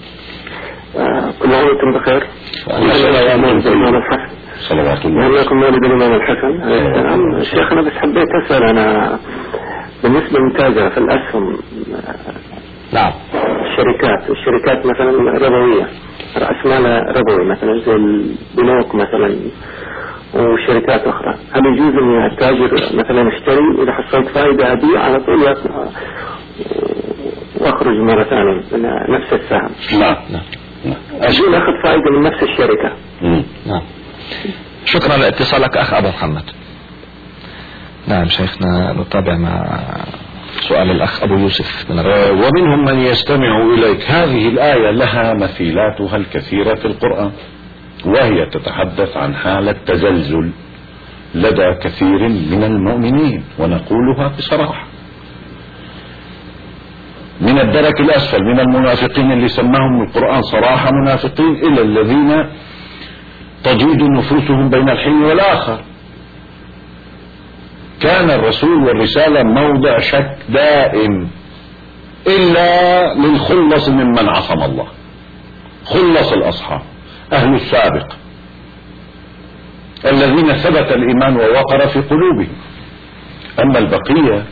كل عام وانتم بخير. صلوات الله. لكم مولد الإمام الحسن. الشيخ أنا بس حبيت أسأل، أنا بالنسبة للمتاجرة في الأسهم. نعم. الشركات الشركات مثلا ربوية، رأس مال ربوي مثلا زي البنوك مثلا وشركات أخرى، هل يجوز أن التاجر مثلا اشتري إذا حصلت فائدة أبيع على طول واخرج مرة ثانية من نفس السهم. نعم نعم أجول أخذ فائدة من نفس الشركة. نعم. شكرا لاتصالك أخ أبو محمد. نعم شيخنا نتابع مع سؤال الأخ أبو يوسف من آه ومنهم من يستمع إليك. هذه الآية لها مثيلاتها الكثيرة في القرآن، وهي تتحدث عن حالة تزلزل لدى كثير من المؤمنين، ونقولها بصراحة، من الدرك الأسفل من المنافقين اللي سماهم القرآن صراحة منافقين، إلى الذين تجد نفوسهم بين الحين والآخر. كان الرسول والرسالة موضع شك دائم، إلا للخلص ممن عصم الله، خلص الأصحاب أهل السابق الذين ثبت الإيمان ووقر في قلوبهم. أما البقية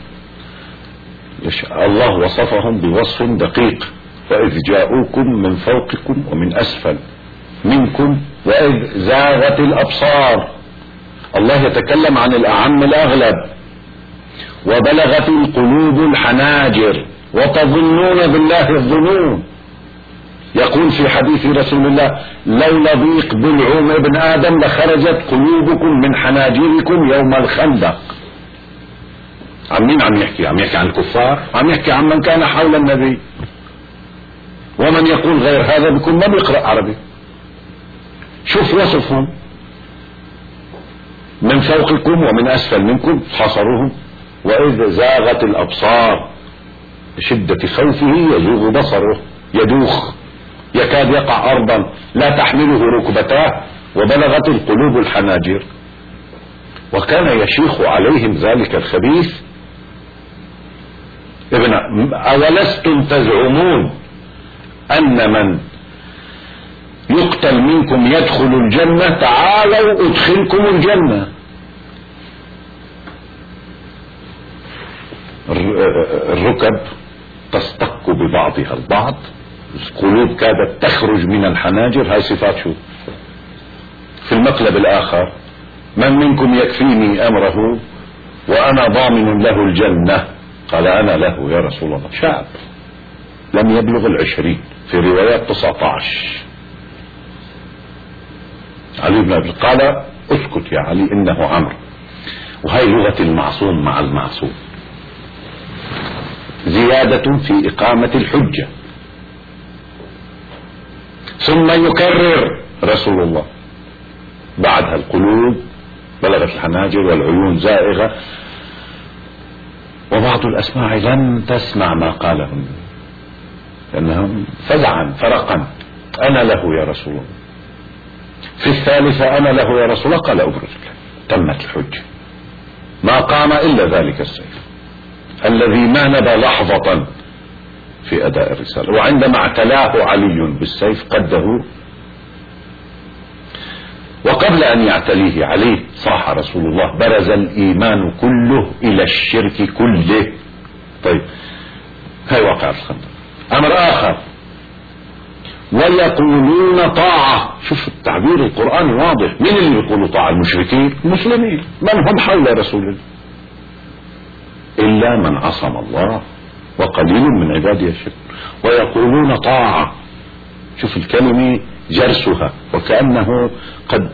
الله وصفهم بوصف دقيق: وإذ جاءوكم من فوقكم ومن أسفل منكم وإذ زاغت الأبصار. الله يتكلم عن الأعم الأغلب. وبلغت القلوب الحناجر وتظنون بالله الظنون. يقول في حديث رسول الله: لولا ضيق بلعوم ابن آدم لخرجت قلوبكم من حناجركم يوم الخندق. عن مين عم يحكي؟ عم يحكي عن الكفار؟ عم يحكي عن من كان حول النبي. ومن يقول غير هذا بيكون ما بيقرأ عربي. شوف وصفهم: من فوقكم ومن أسفل منكم، حصروهم. وإذ زاغت الأبصار، شدة خوفه يزوغ بصره، يدوخ، يكاد يقع أرضا لا تحمله ركبتاه. وبلغت القلوب الحناجر. وكان يشيخ عليهم ذلك الخبيث: ابن أولستم تزعمون أن من يقتل منكم يدخل الجنة؟ تعالوا أدخلكم الجنة. الركب تصطك ببعضها البعض، القلوب كادت تخرج من الحناجر. هاي صفات شو؟ في المقلب الآخر: من منكم يكفيني أمره وأنا ضامن له الجنة؟ قال: أنا له يا رسول الله. شاب لم يبلغ العشرين، في روايات تسعة عشر. علي بن أبي قال: اسكت يا علي إنه عمرو. وهي لغة المعصوم مع المعصوم، زيادة في إقامة الحجة. ثم يكرر رسول الله: بعدها القلوب بلغت الحناجر والعيون زائغة وبعض الأسماع لم تسمع ما قاله، لأنهم فزعا فرقا: أنا له يا رسول الله. في الثالثة: أنا له يا رسول الله. قال: أبرزك. تمت الحجة. ما قام إلا ذلك السيف الذي ما نبى لحظة في أداء الرسالة. وعندما اعتلاه علي بالسيف قده. وقبل أن يعتليه عليه صاح رسول الله: برز الإيمان كله إلى الشرك كله. طيب، هاي واقع الخندق. أمر آخر: ويقولون طاعة. شوف التعبير القرآني واضح. مين اللي بيقولوا طاعة؟ المشركين؟ المسلمين. من هم حول رسول الله؟ إلا من عصم الله وقليل من عباده الشكر. ويقولون طاعة. شوف الكلمة جرسها، وكأنه قد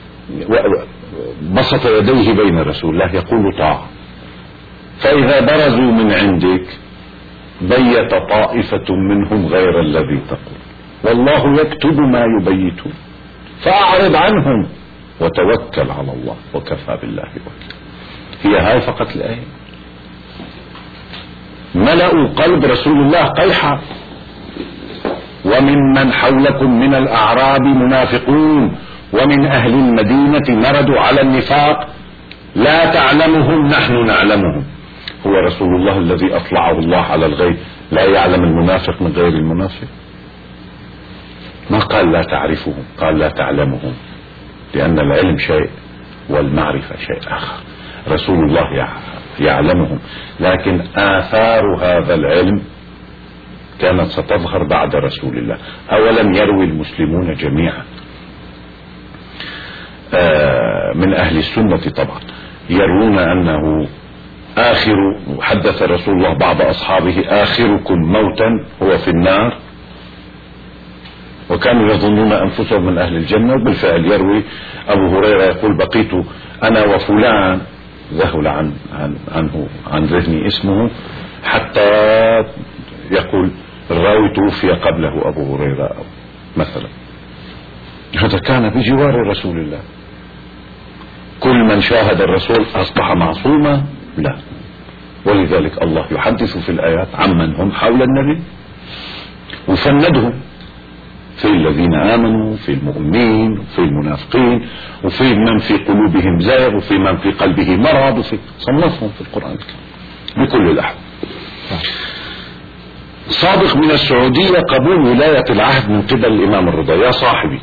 بسط يديه بين رسول الله يقول طاعة. فإذا برزوا من عندك بيت طائفة منهم غير الذي تقول والله يكتب ما يبيتون فأعرض عنهم وتوكل على الله وكفى بالله وكيلا. هي هاي فقط الآية. ملأوا قلب رسول الله قيحا. ومن من حولكم من الأعراب منافقون ومن أهل المدينة مردوا على النفاق لا تعلمهم نحن نعلمهم. هو رسول الله الذي أطلعه الله على الغيب لا يعلم المنافق من غير المنافق؟ ما قال لا تعرفهم، قال لا تعلمهم، لأن العلم شيء والمعرفة شيء آخر. رسول الله يعلمهم، لكن آثار هذا العلم كانت ستظهر بعد رسول الله. أولم يروي المسلمون جميعا من أهل السنة طبعا يرون أنه آخر، حدث رسول الله بعض أصحابه آخركم موتا هو في النار، وكانوا يظنون أنفسهم من أهل الجنة. وبالفعل يروي أبو هريرة يقول بقيت أنا وفلان، ذهل عن عن عنه عن ذهني اسمه، حتى يقول الراوي توفي قبله أبو هريرة أو مثلا. هذا كان بجوار رسول الله. كل من شاهد الرسول أصبح معصوما؟ لا. ولذلك الله يحدث في الآيات عمن هم حول النبي وفندهم في الذين آمنوا، في المؤمنين، في المنافقين، وفي من في قلوبهم زائغ، وفي من في قلبه مرض، وفي صنفهم في القرآن الكريم بكل الأحوال. صادق من السعودية: قبول ولاية العهد من قبل الإمام الرضا. يا صاحبي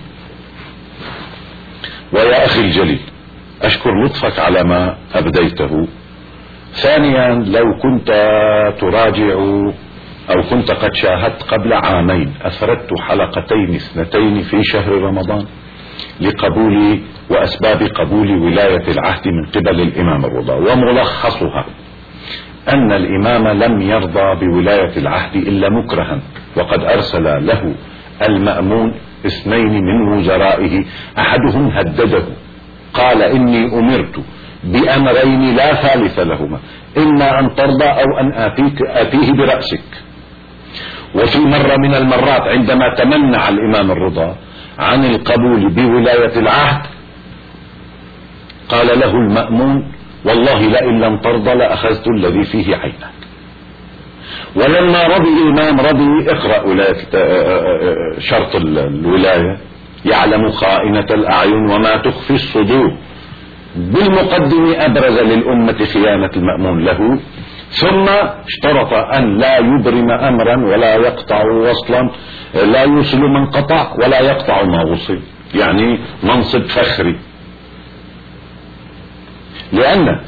ويا أخي الجليل، أشكر لطفك على ما أبديته. ثانيا، لو كنت تراجع أو كنت قد شاهدت قبل عامين أفردت حلقتين اثنتين في شهر رمضان لقبول وأسباب قبول ولاية العهد من قبل الإمام الرضا، وملخصها أن الإمام لم يرضى بولاية العهد إلا مكرها، وقد أرسل له المأمون اثنين من وزرائه، أحدهم هدده قال إني أمرت بأمرين لا ثالث لهما، إما أن ترضى أو أن آتيك آتيه برأسك. وفي مرة من المرات عندما تمنع الإمام الرضا عن القبول بولاية العهد قال له المأمون والله لئن لم ترضى لأخذت الذي فيه عينك. ولما رضي الإمام رضي اقرأ ولاية شرط الولاية: يعلم خائنة الأعين وما تخفي الصدور. بالمقدم أبرز للأمة خيانة المأمون له، ثم اشترط أن لا يبرم أمرا ولا يقطع وصلا، لا يوصل من قطع ولا يقطع ما وصل، يعني منصب فخري. لأن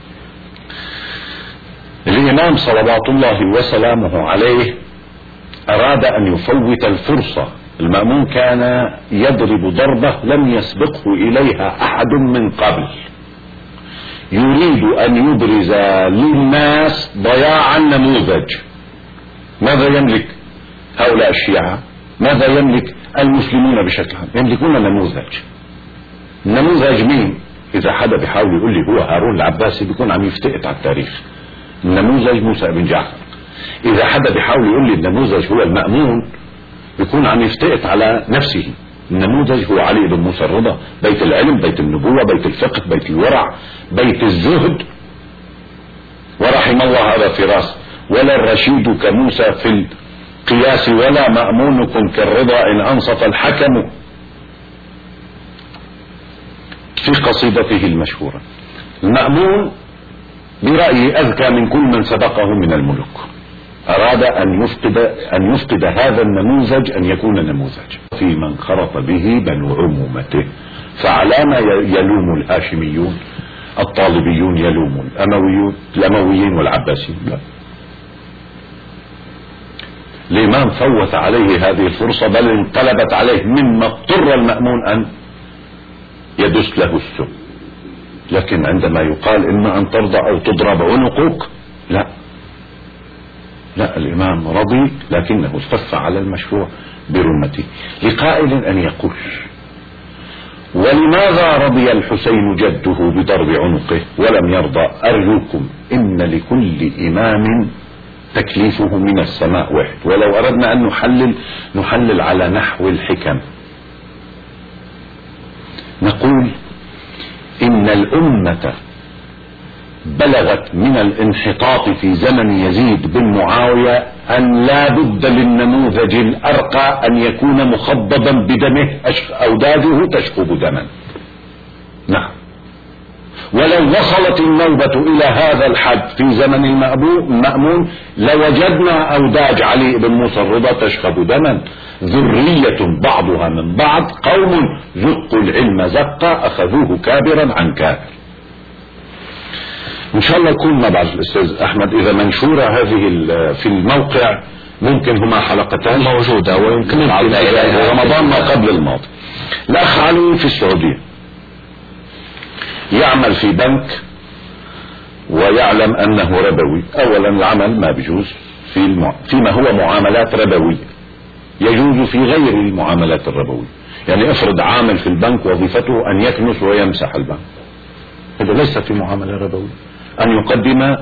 الإمام صلوات الله وسلامه عليه أراد أن يفوت الفرصة. المأمون كان يضرب ضربة لم يسبقه إليها أحد من قبل، يريد أن يبرز للناس ضياع النموذج. ماذا يملك هؤلاء الشيعة؟ ماذا يملك المسلمون بشكل عام؟ يملكون نموذج. النموذج مين؟ إذا حدا بيحاول يقول لي هو هارون العباسي بيكون عم يفتئت على التاريخ. النموذج موسى بن جعفر. إذا حدا بيحاول يقول لي النموذج هو المأمون بيكون عم يفتئت على نفسه. النموذج هو علي بن موسى الرضا، بيت العلم، بيت النبوة، بيت الفقه، بيت الورع، بيت الزهد. ورحم الله هذا فراس: ولا الرشيد كموسى في القياس ولا مأمونكم كالرضا إن أنصف الحكم، في قصيدته المشهورة. المأمون برأيي أذكى من كل من سبقه من الملوك. أراد أن يفقد أن يفقد هذا النموذج أن يكون نموذج في من خرط به بنو عمومته. فعلامة يلوم الهاشميون الطالبيون يلومون الأمويون الأمويين والعباسيين؟ لا. الإمام فوت عليه هذه الفرصة، بل انقلبت عليه مما اضطر المأمون أن يدس له السم. لكن عندما يقال إما أن ترضى أو تضرب عنقك، لا لا، الإمام رضي لكنه استف على المشروع برمته. لقائل أن يقول: ولماذا رضي الحسين جده بضرب عنقه ولم يرضى؟ أرجوكم إن لكل إمام تكليفه من السماء واحد. ولو أردنا أن نحلل نحلل على نحو الحكم، نقول إن الأمة بلغت من الانحطاط في زمن يزيد بن معاوية أن لا بد للنموذج الأرقى أن يكون مخضبا بدمه، أوداده تشكب دما. نعم. ولو وصلت النوبة إلى هذا الحد في زمن المأمون لوجدنا أوداج علي بن موسى الرضا تشخب دما، ذرية بعضها من بعض، قوم زقوا العلم زقا أخذوه كابرا عن كابر. إن شاء الله يكون مع بعض الأستاذ أحمد إذا منشورة هذه في الموقع، ممكن هما حلقتان موجودة ويمكن نعود إلى رمضان ما قبل الماضي. الأخ علي في السعودية يعمل في بنك ويعلم أنه ربوي، أولا العمل ما بيجوز في المع... فيما هو معاملات ربوية، يجوز في غير المعاملات الربوية. يعني افرض عامل في البنك وظيفته أن يكنس ويمسح البنك، هذا ليس في معاملة ربوية. أن يقدم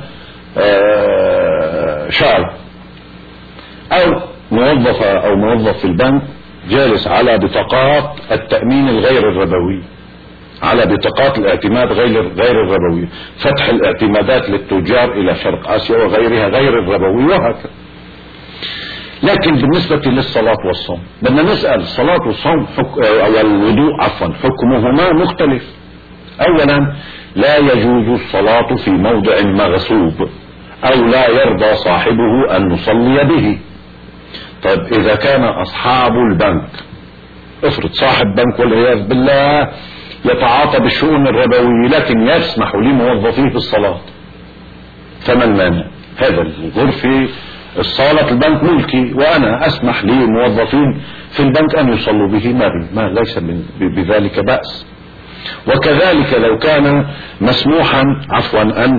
شعر، أو موظفة أو موظف في البنك جالس على بطاقات التأمين الغير الربوي، على بطاقات الاعتماد غير غير الربوي، فتح الاعتمادات للتجار إلى شرق آسيا وغيرها غير الربوي، وهكذا. لكن بالنسبة للصلاة والصوم بدنا نسأل، الصلاة والصوم حك... أو الوضوء عفوا حكمهما مختلف. أولا لا يجوز الصلاة في موضع مغصوب أو لا يرضى صاحبه أن نصلي به. طيب إذا كان أصحاب البنك، افرض صاحب بنك والعياذ بالله يتعاطى بالشؤون الربوية لكن يسمح لموظفيه بالصلاة، فما المانع؟ هذا الغرفة الصالة البنك ملكي وأنا أسمح لموظفين في البنك أن يصلوا به، ما, ما ليس بذلك بأس. وكذلك لو كان مسموحا عفوا أن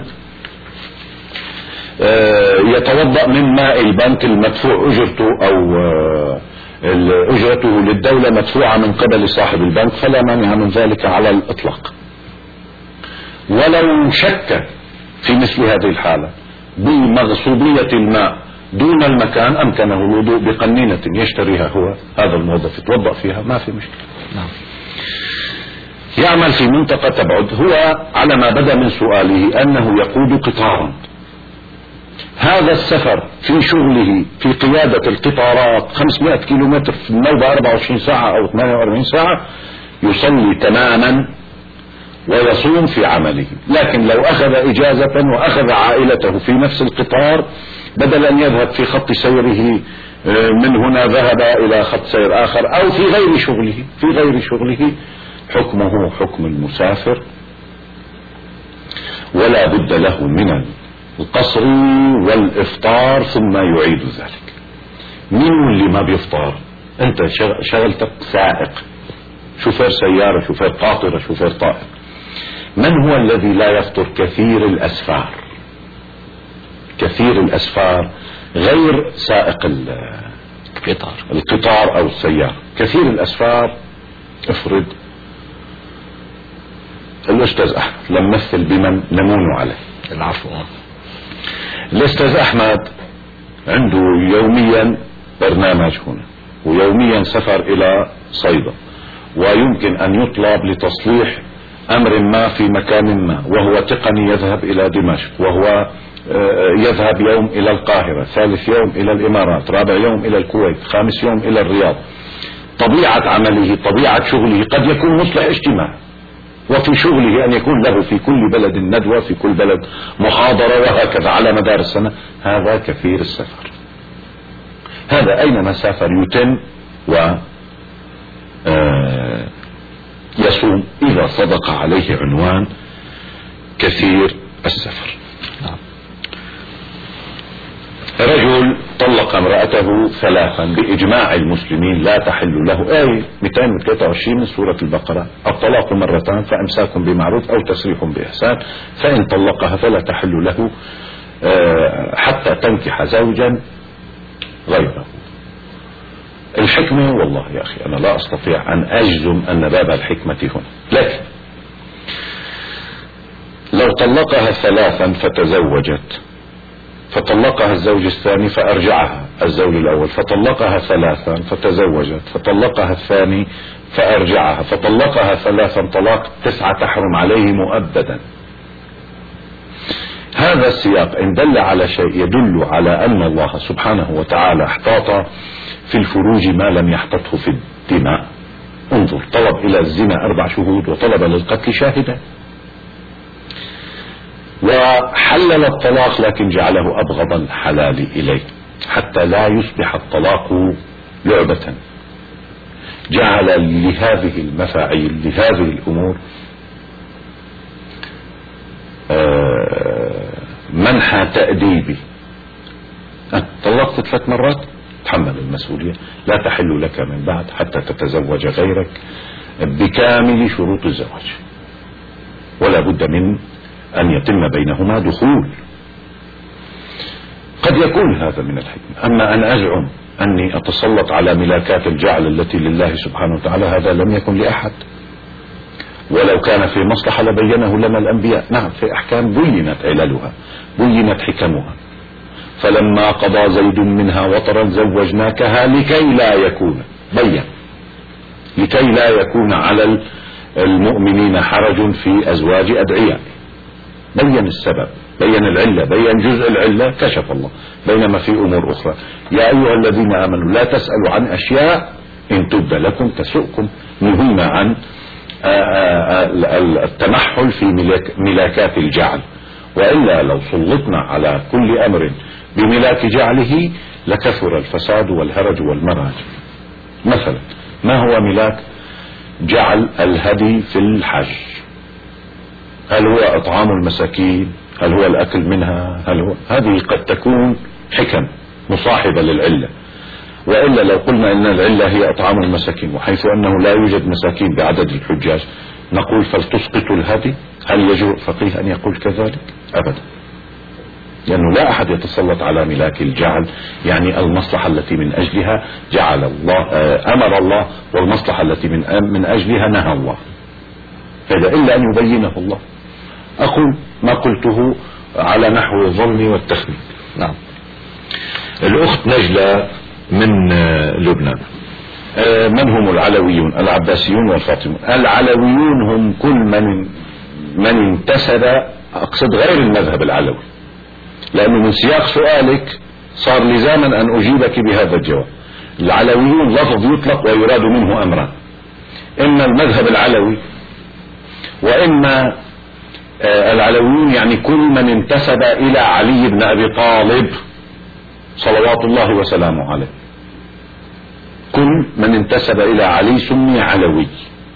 يتوضأ من ماء البنك المدفوع أجرته أو أجرته للدولة مدفوعة من قبل صاحب البنك، فلا مانع من ذلك على الإطلاق. ولو شك في مثل هذه الحالة بمغصوبية الماء دون المكان أمكنه الوضوء بقنينة يشتريها هو هذا الموظف يتوضأ فيها، ما في مشكلة. نعم. يعمل في منطقة تبعد، هو على ما بدا من سؤاله أنه يقود قطارا. هذا السفر في شغله في قيادة القطارات خمسمائة كيلومتر في النوبة أربعة وعشرين ساعة أو ثمانية وأربعين ساعة، يصلي تماما ويصوم في عمله. لكن لو أخذ إجازة وأخذ عائلته في نفس القطار، بدل أن يذهب في خط سيره من هنا ذهب إلى خط سير آخر، أو في غير شغله في غير شغله حكمه حكم المسافر، ولا بد له من القصر والإفطار ثم يعيد ذلك. مين اللي ما بيفطر؟ أنت شغلتك سائق، شوفير سيارة، شوفير قاطرة، شوفير طائر. من هو الذي لا يفطر؟ كثير الأسفار. كثير الأسفار غير سائق القطار القطار أو السيارة. كثير الأسفار، افرض الأستاذ أحمد لم نمثل بمن نمون عليه، العفو. الأستاذ أحمد عنده يوميا برنامج هنا، ويوميا سفر إلى صيدا، ويمكن أن يطلب لتصليح أمر ما في مكان ما، وهو تقني يذهب إلى دمشق، وهو يذهب يوم إلى القاهرة، ثالث يوم إلى الإمارات، رابع يوم إلى الكويت، خامس يوم إلى الرياض. طبيعة عمله طبيعة شغله قد يكون مصلح اجتماع، وفي شغله أن يكون له في كل بلد ندوة، في كل بلد محاضرة، وهكذا على مدار السنة. هذا كثير السفر، هذا أينما سافر يتم و يصوم إذا صدق عليه عنوان كثير السفر. رجل طلق امرأته ثلاثا بإجماع المسلمين لا تحل له، آية مئتين وثلاثة وعشرين من سورة البقرة: الطلاق مرتان فإمساك بمعروف أو تسريح بإحسان، فإن طلقها فلا تحل له حتى تنكح زوجا غيره. الحكمة والله يا أخي أنا لا أستطيع أن أجزم أن باب الحكمة هنا، لكن لو طلقها ثلاثا فتزوجت، فطلقها الزوج الثاني فأرجعها الزوج الأول، فطلقها ثلاثا فتزوجت، فطلقها الثاني فأرجعها، فطلقها ثلاثا طلاق تسعة تحرم عليه مؤبدا. هذا السياق إن دل على شيء يدل على أن الله سبحانه وتعالى احتاط في الفروج ما لم يحتطه في الدماء. انظر، طلب إلى الزنا أربع شهود وطلب للقتل شاهدا، وحلل الطلاق لكن جعله أبغض الحلال إليه حتى لا يصبح الطلاق لعبة. جعل لهذه المفاعيل لهذه الأمور منحى تأديبي. طلقت ثلاث مرات، تحمل المسؤولية، لا تحل لك من بعد حتى تتزوج غيرك بكامل شروط الزواج، ولا بد من أن يتم بينهما دخول. قد يكون هذا من الحكمة. أما أن أزعم أني أتسلط على ملاكات الجعل التي لله سبحانه وتعالى، هذا لم يكن لأحد، ولو كان في مصلحة لبينه لنا الأنبياء. نعم، في أحكام بينت عللها، بينت حكمها. فلما قضى زيد منها وطرا زوجناكها لكي لا يكون، بين لكي لا يكون على المؤمنين حرج في أزواج أدعياء، بين السبب، بين العلة، بين جزء العلة، كشف الله. بينما في أمور أخرى: يا أيها الذين آمنوا لا تسألوا عن أشياء إن تبد لكم تسؤكم. نهينا عن التمحل في ملاكات الجعل، وإلا لو سلطنا على كل أمر بملاك جعله لكثر الفساد والهرج والمرج. مثلا، ما هو ملاك جعل الهدي في الحج؟ هل هو إطعام المساكين؟ هل هو الأكل منها؟ هل هو هذه قد تكون حكم مصاحبة للعلة. وإلا لو قلنا إن العلة هي إطعام المساكين، وحيث أنه لا يوجد مساكين بعدد الحجاج، نقول فلتسقطوا الهدي. هل يجوز فقيه أن يقول كذلك؟ أبدا، لأنه لا أحد يتسلط على ملاك الجعل، يعني المصلحة التي من أجلها جعل الله أمر الله، والمصلحة التي من من أجلها نهى الله، هذا إلا أن يبينه الله. أقول ما قلته على نحو الظن والتخمين. نعم. الأخت نجلة من لبنان: من هم العلويون؟ العباسيون والفاطميون. العلويون هم كل من من انتسب، أقصد غير المذهب العلوي، لأنه من سياق سؤالك صار لزاما أن أجيبك بهذا الجواب. العلويون لفظ يطلق ويراد منه أمران: إما المذهب العلوي، وإما العلويون يعني كل من انتسب إلى علي بن أبي طالب صلوات الله وسلامه عليه. كل من انتسب إلى علي سمي علوي.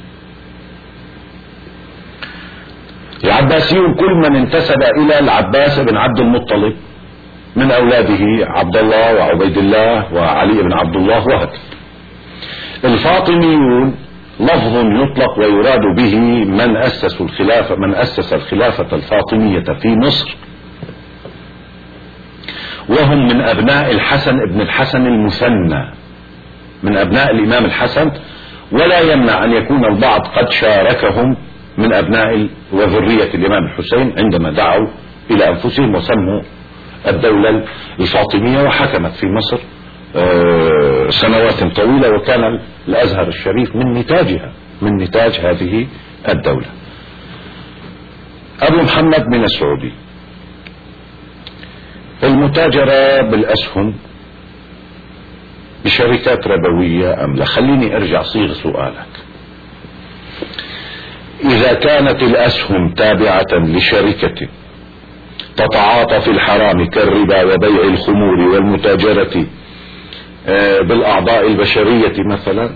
العباسيون كل من انتسب إلى العباس بن عبد المطلب من أولاده عبد الله وعبيد الله وعلي بن عبد الله وهكذا. الفاطميون لفظ يطلق ويراد به من أسسوا الخلافة، من أسس الخلافة الفاطمية في مصر، وهم من أبناء الحسن ابن الحسن المثنى، من أبناء الإمام الحسن، ولا يمنع أن يكون البعض قد شاركهم من أبناء وذرية الإمام الحسين عندما دعوا إلى أنفسهم وسموا الدولة الفاطمية، وحكمت في مصر سنوات طويلة، وكان الأزهر الشريف من نتاجها، من نتاج هذه الدولة. أبو محمد من السعودية: المتاجرة بالأسهم بشركات ربوية أم لا؟ خليني أرجع صيغ سؤالك. إذا كانت الأسهم تابعة لشركة تتعاطى في الحرام كالربا وبيع الخمور والمتاجرة بالأعضاء البشرية مثلا،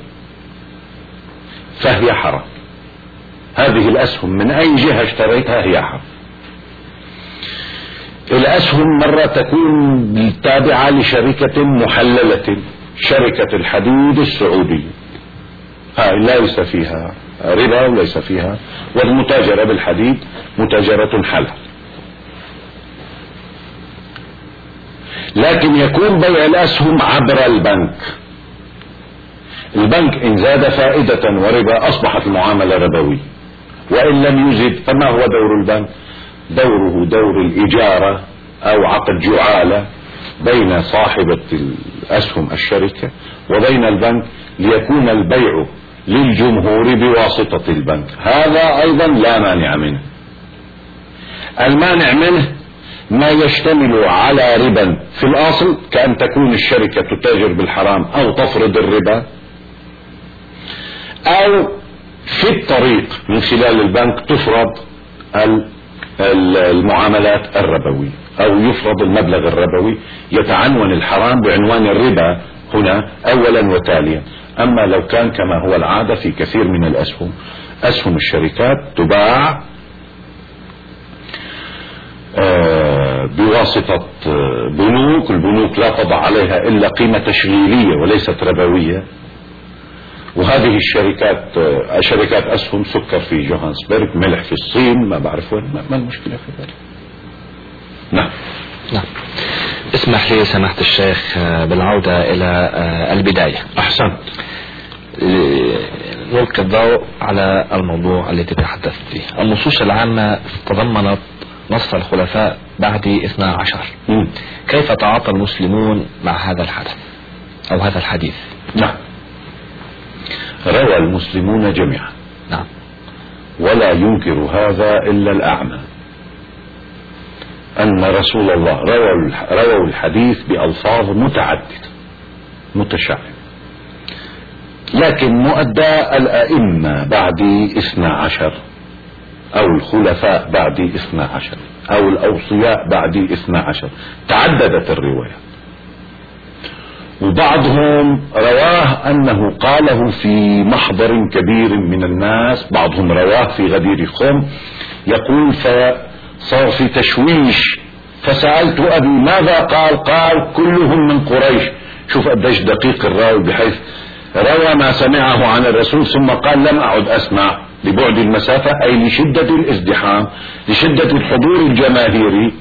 فهي حرام. هذه الأسهم من أي جهة اشتريتها هي حرام. الأسهم مرة تكون تابعة لشركة محللة، شركة الحديد السعودية، هاي ليس فيها ربا وليس فيها، والمتاجرة بالحديد متاجرة حلال. لكن يكون بيع الأسهم عبر البنك. البنك إن زاد فائدة وربا أصبحت المعاملة ربوية، وإن لم يزد فما هو دور البنك؟ دوره دور الإجارة أو عقد جعالة بين صاحبة الأسهم الشركة وبين البنك، ليكون البيع للجمهور بواسطة البنك. هذا أيضا لا مانع منه. المانع منه ما يشتمل على ربا في الأصل، كأن تكون الشركة تتاجر بالحرام أو تفرض الربا، أو في الطريق من خلال البنك تفرض المعاملات الربوية، أو يفرض المبلغ الربوي، يتعنون الحرام بعنوان الربا هنا أولا وتاليا. أما لو كان كما هو العادة في كثير من الأسهم، أسهم الشركات تباع بواسطة بنوك، البنوك لا تضع عليها إلا قيمة تشغيلية وليست ربوية، وهذه الشركات شركات أسهم سكر في جوهانسبرغ، ملح في الصين، ما بعرف وين، ما المشكلة في ذلك. نعم نعم. اسمح لي سماحة الشيخ بالعودة إلى البداية. أحسنت. نلقي الضوء على الموضوع الذي تتحدث فيه. النصوص العامة تضمنت نص الخلفاء بعد اثنا عشر. م. كيف تعاطى المسلمون مع هذا الحدث أو هذا الحديث؟ نعم. روى المسلمون جميعا. نعم. ولا ينكر هذا إلا الأعمى أن رسول الله روى روى الحديث بألفاظ متعددة متشعبة، لكن مؤدى الأئمة بعد اثنا عشر أو الخلفاء بعد اثنا عشر أو الأوصياء بعد اثنا عشر تعددت الرواية، وبعضهم رواه أنه قاله في محضر كبير من الناس، بعضهم رواه في غدير خم. يقول فصار في تشويش، فسألت أبي ماذا قال؟ قال كلهم من قريش. شوف قديش دقيق الراوي، بحيث روى ما سمعه عن الرسول ثم قال لم أعد أسمع لبعد المسافة، أي لشدة الازدحام، لشدة الحضور الجماهيري.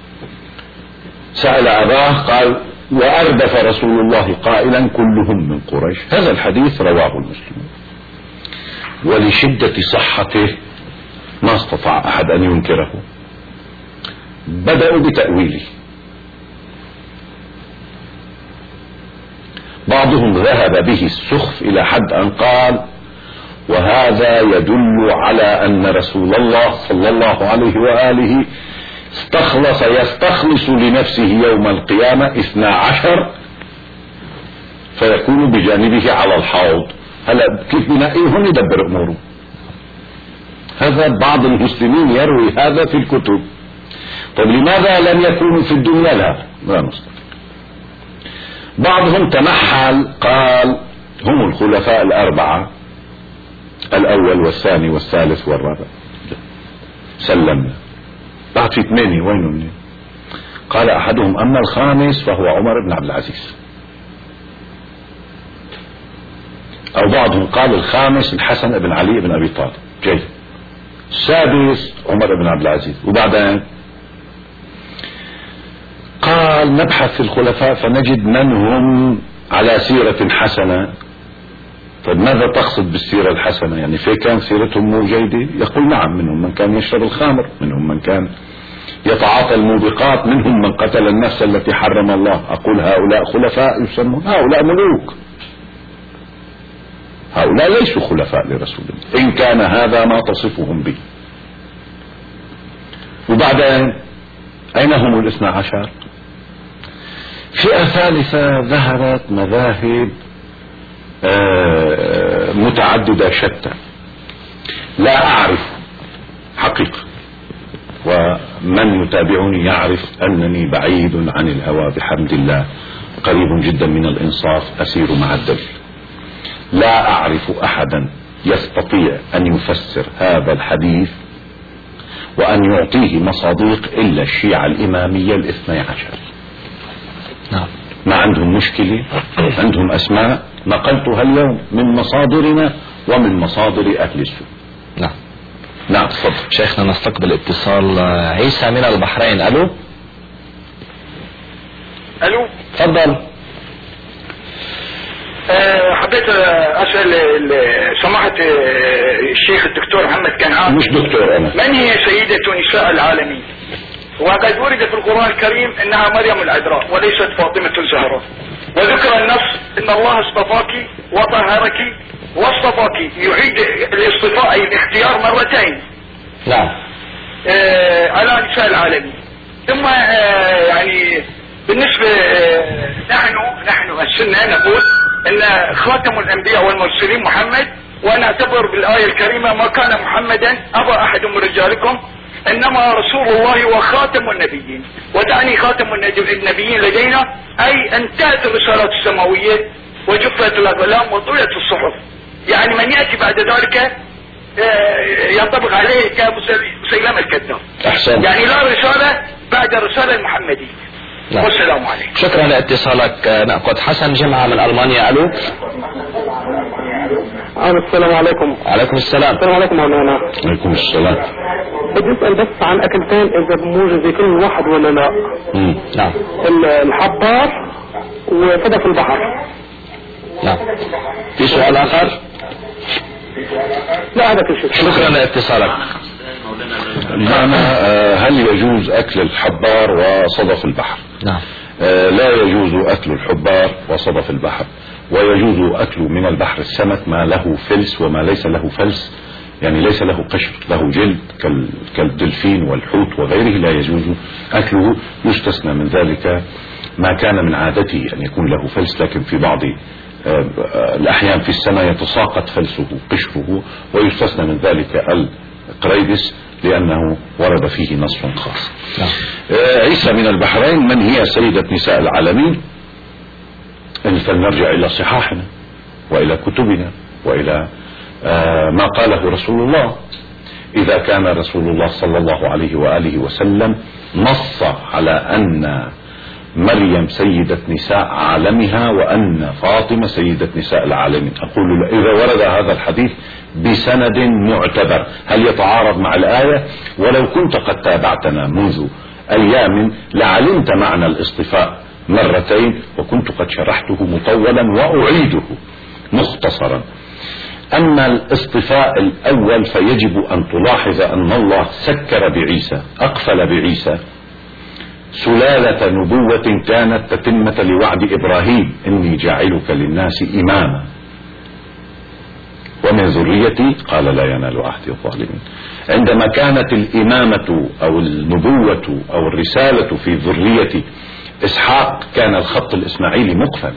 سأل أباه قال وأردف رسول الله قائلا كلهم من قريش. هذا الحديث رواه المسلمون، ولشدة صحته ما استطاع أحد أن ينكره. بدأوا بتأويله، بعضهم ذهب به السخف إلى حد أن قال وهذا يدل على أن رسول الله صلى الله عليه وآله استخلص يستخلص لنفسه يوم القيامة اثنا عشر فيكون بجانبه على الحوض. هلا كيف بنائيهم يدبر أموره؟ هذا بعض المسلمين يروي هذا في الكتب. طيب لماذا لم يكونوا في الدنيا؟ لا لا نستطيع. بعضهم تمحل قال هم الخلفاء الأربعة، الأول والثاني والثالث والرابع، سلمنا. بعد في ثمانية وينه منين؟ قال أحدهم أما الخامس فهو عمر بن عبد العزيز، أو بعضهم قال الخامس الحسن بن علي بن أبي طالب، جيد. السادس عمر بن عبد العزيز، وبعدين قال نبحث في الخلفاء فنجد من هم على سيرة حسنة. طيب ماذا تقصد بالسيرة الحسنة؟ يعني في كان سيرتهم مو جيدة؟ يقول نعم، منهم من كان يشرب الخمر، منهم من كان يتعاطى الموبقات، منهم من قتل النفس التي حرم الله. أقول هؤلاء خلفاء يسمون؟ هؤلاء ملوك، هؤلاء ليسوا خلفاء لرسول الله إن كان هذا ما تصفهم به. وبعدين أين هم الاثنى عشر؟ فئة ثالثة ظهرت مذاهب متعددة شتى، لا أعرف حقيقة، ومن يتابعني يعرف أنني بعيد عن الهوى بحمد الله، قريب جدا من الإنصاف، أسير مع الدليل. لا أعرف أحدا يستطيع أن يفسر هذا الحديث وأن يعطيه مصادق إلا الشيعة الإمامية الاثنى عشر. نعم. ما عندهم مشكلة، عندهم أسماء نقلتها اليوم من مصادرنا ومن مصادر أهل السنة. نعم نعم تفضل. شيخنا نستقبل اتصال عيسى من البحرين. ألو ألو تفضل. أه حبيت أسأل سماحة الشيخ الدكتور محمد كنعان. مش دكتور أنا. من هي سيدة نساء العالمين؟ وقد ورد في القرآن الكريم انها مريم العذراء وليست فاطمة الزهراء، وذكر النص ان الله اصطفاك وطهرك واصطفاك، يعيد الاصطفاء اي الاختيار مرتين. نعم. آه على نساء العالمين. ثم آه يعني بالنسبة آه نحن نحن السنة نقول ان خاتم الانبياء والمرسلين محمد، ونعتبر بالاية الكريمة ما كان محمدا ابا احد من رجالكم انما رسول الله وخاتم النبيين. ودعني خاتم النبيين لدينا اي انتهت الرسالات السماوية وجفت الاقلام وطويت الصحف، يعني من يأتي بعد ذلك ينطبق عليه كمسيلمة الكذاب. احسن. يعني لا رسالة بعد الرسالة المحمدية. لا. والسلام عليكم. شكرا لاتصالك. نأخذ حسن جمعة من ألمانيا. ألو السلام عليكم. عليكم السلام. السلام عليكم مولانا. عليكم السلام. بدي اسال بس عن اكلتين اذا بموجز كل واحد ولا لا. امم نعم. الحبار وصدف البحر. نعم. في سؤال اخر؟ لا هذا كل شيء. شكرا لاتصالك. المعنى هل يجوز اكل الحبار وصدف البحر؟ نعم. لا يجوز اكل الحبار وصدف البحر، ويجوز اكل من البحر السمك ما له فلس وما ليس له فلس، يعني ليس له قشر، له جلد كالدلفين والحوت وغيره لا يجوز اكله. يستثنى من ذلك ما كان من عادته ان يكون له فلس، لكن في بعض الاحيان في السنة يتساقط فلسه قشره، ويستثنى من ذلك القريبس لأنه ورد فيه نص خاص. نعم. عيسى من البحرين من هي سيدة نساء العالمين؟ فلنرجع إلى صحاحنا وإلى كتبنا وإلى ما قاله رسول الله. إذا كان رسول الله صلى الله عليه وآله وسلم نص على أن مريم سيدة نساء عالمها وأن فاطمة سيدة نساء العالمين، أقول إذا ورد هذا الحديث بسند معتبر هل يتعارض مع الآية؟ ولو كنت قد تابعتنا منذ أيام لعلمت معنى الاصطفاء مرتين، وكنت قد شرحته مطولا وأعيده مختصرا. أما الاصطفاء الأول فيجب أن تلاحظ أن الله سكر بعيسى، أقفل بعيسى سلالة نبوة كانت تتمة لوعد إبراهيم إني جاعلك للناس إماما ومن ذريتي قال لا ينال عهد الظالمين. عندما كانت الإمامة أو النبوة أو الرسالة في ذرية إسحاق كان الخط الإسماعيلي مقفل،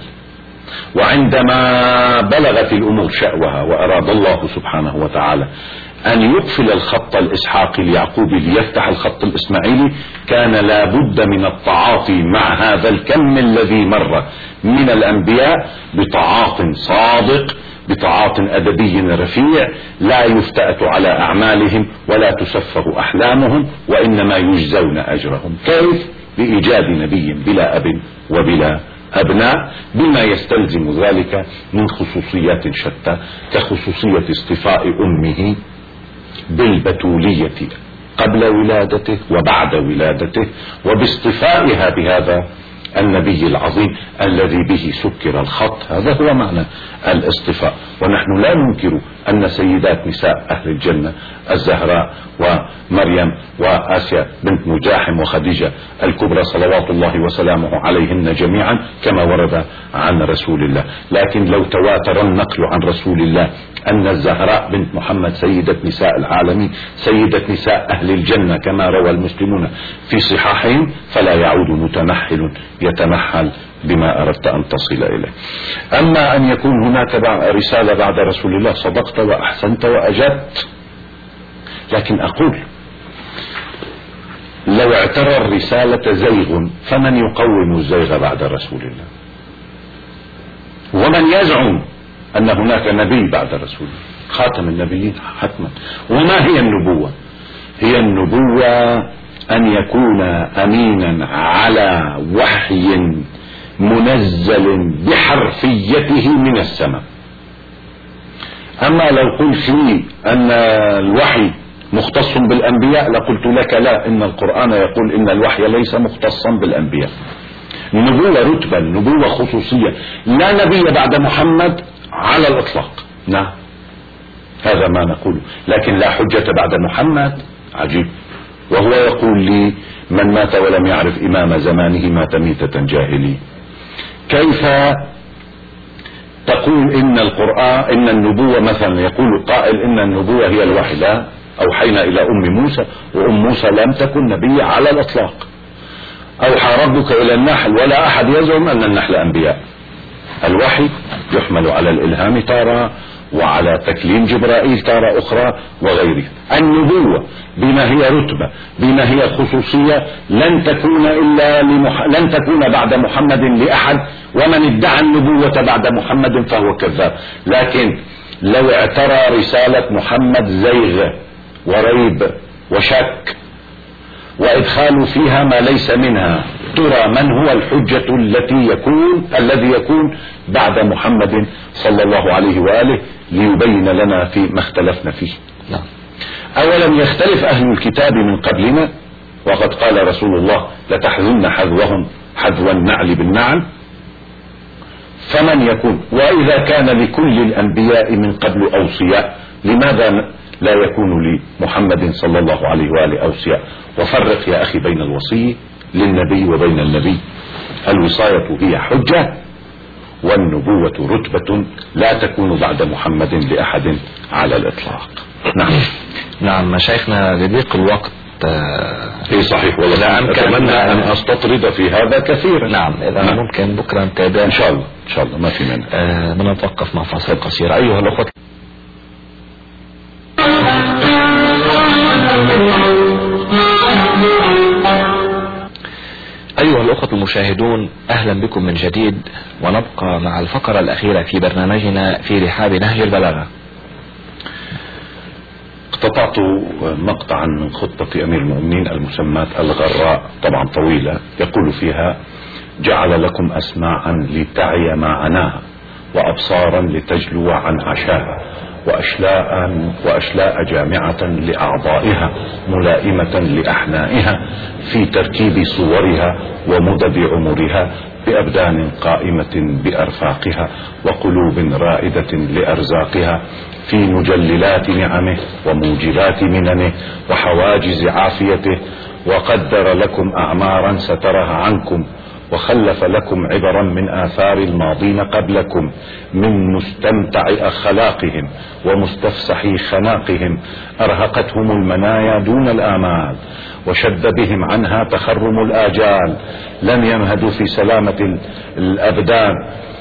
وعندما بلغت الأمور شأوها وأراد الله سبحانه وتعالى أن يقفل الخط الإسحاقي ليعقوب ليفتح الخط الإسماعيلي كان لابد من التعاطي مع هذا الكم الذي مر من الأنبياء بتعاط صادق، بتعاط أدبي رفيع، لا يفتأت على أعمالهم ولا تسفه أحلامهم، وإنما يجزون أجرهم. كيف؟ بإيجاد نبي بلا أب وبلا أبناء، بما يستلزم ذلك من خصوصيات شتى، كخصوصية اصطفاء أمه بالبتولية قبل ولادته وبعد ولادته، وباصطفائها بهذا النبي العظيم الذي به سكر الخط. هذا هو معنى الاصطفاء. ونحن لا ننكر أن سيدات نساء أهل الجنة الزهراء ومريم وآسيا بنت مزاحم وخديجة الكبرى صلوات الله وسلامه عليهن جميعا كما ورد عن رسول الله، لكن لو تواتر النقل عن رسول الله أن الزهراء بنت محمد سيدة نساء العالمين سيدة نساء أهل الجنة كما روى المسلمون في صحاحهم فلا يعود متنحل يتنحل بما أردت أن تصل إليه. أما أن يكون هناك رسالة بعد رسول الله صدقت وأحسنت وأجبت، لكن أقول لو اعترى الرسالة زيغ فمن يقوم الزيغ بعد رسول الله؟ ومن يزعم أن هناك نبي بعد رسول الله؟ خاتم النبيين حتما. وما هي النبوة؟ هي النبوة أن يكون أمينا على وحي منزل بحرفيته من السماء. أما لو قلت لي أن الوحي مختص بالأنبياء لقلت لك لا، إن القرآن يقول إن الوحي ليس مختصا بالأنبياء. النبوة رتبة، النبوة خصوصية، لا نبي بعد محمد على الإطلاق. نعم هذا ما نقوله، لكن لا حجة بعد محمد. عجيب. وهو يقول لي من مات ولم يعرف إمام زمانه مات ميتة جاهلي. كيف تقول إن القرآن إن النبوة مثلا يقول قائل إن النبوة هي الوحي؟ لا، أوحينا إلى أم موسى وأم موسى لم تكن نبية على الإطلاق. أوحى ربك إلى النحل ولا أحد يزعم أن النحل أنبياء. الوحي يحمل على الإلهام تارة وعلى تكليم جبرائيل تارة أخرى وغيره. النبوة بما هي رتبة بما هي خصوصية لن تكون إلا لمح... لن تكون بعد محمد لأحد، ومن ادعى النبوة بعد محمد فهو كذاب. لكن لو اعترى رسالة محمد زيغ وريب وشك وإدخال فيها ما ليس منها ترى من هو الحجة التي يكون الذي يكون بعد محمد صلى الله عليه وآله ليبين لنا في ما اختلفنا فيه. نعم. أولم يختلف أهل الكتاب من قبلنا وقد قال رسول الله لتحذن حذوهم حذو النعل بالنعل. فمن يكون وإذا كان لكل الأنبياء من قبل أوصياء لماذا لا يكون لمحمد صلى الله عليه وآله أوصياء؟ وفرق يا أخي بين الوصي للنبي وبين النبي. الوصاية هي حجة والنبوة رتبة لا تكون بعد محمد لأحد على الإطلاق. نعم. نعم مشايخنا لضيق الوقت اي صحيح والله لا اتمنى ان استطرد في هذا كثيرا. نعم اذا نعم. ممكن بكره نتابع ان شاء الله ان شاء الله ما في مانع. آه بنتوقف مع فاصل قصير. ايها الاخوه أيها الأخوة المشاهدون أهلا بكم من جديد ونبقى مع الفقرة الأخيرة في برنامجنا في رحاب نهج البلاغة. اقتطعت مقطعا من خطة أمير المؤمنين المسماة الغراء طبعا طويلة يقول فيها جعل لكم أسماعا لتعي معناها وأبصارا لتجلو عن عشاها وأشلاء, وأشلاء جامعة لأعضائها ملائمة لأحنائها في تركيب صورها ومدد عمرها بأبدان قائمة بأرفاقها وقلوب رائدة لأرزاقها في مجللات نعمه وموجبات مننه وحواجز عافيته وقدر لكم أعمارا سترها عنكم وخلف لكم عبرا من آثار الماضين قبلكم من مستمتع أخلاقهم ومستفسحي خناقهم أرهقتهم المنايا دون الآمال وشد بهم عنها تخرم الآجال لم يمهدوا في سلامة الأبدان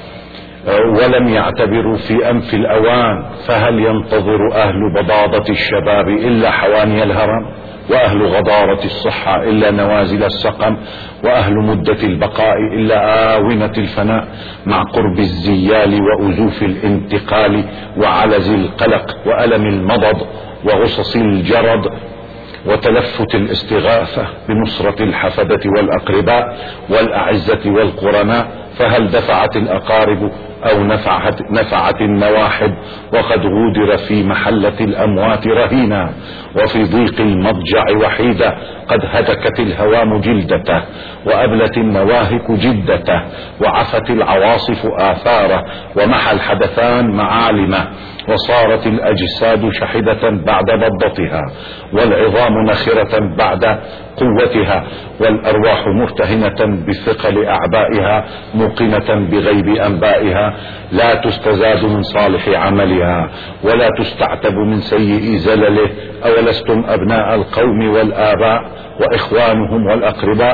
ولم يعتبروا في أنف الأوان فهل ينتظر أهل بضاضة الشباب إلا حواني الهرم وأهل غضارة الصحة إلا نوازل السقم وأهل مدة البقاء إلا آونة الفناء مع قرب الزيال وأزوف الانتقال وعلز القلق وألم المضض وغصص الجرد وتلفت الاستغاثة بنصرة الحفدة والأقرباء والأعزة والقرناء فهل دفعت الأقارب أو نفعت, نفعت النواحب وقد غودر في محلة الأموات رهينا وفي ضيق المضجع وحيدا قد هتكت الهوام جلدته وأبلت النواهك جدته وعفت العواصف آثاره ومحى الحدثان معالمه وصارت الأجساد شحدة بعد بضتها والعظام نخرة بعد قوتها والأرواح مرتهنة بثقل أعبائها موقنة بغيب أنبائها لا تستزاد من صالح عملها ولا تستعتب من سيء زلله أولستم أبناء القوم والآباء وإخوانهم والأقرباء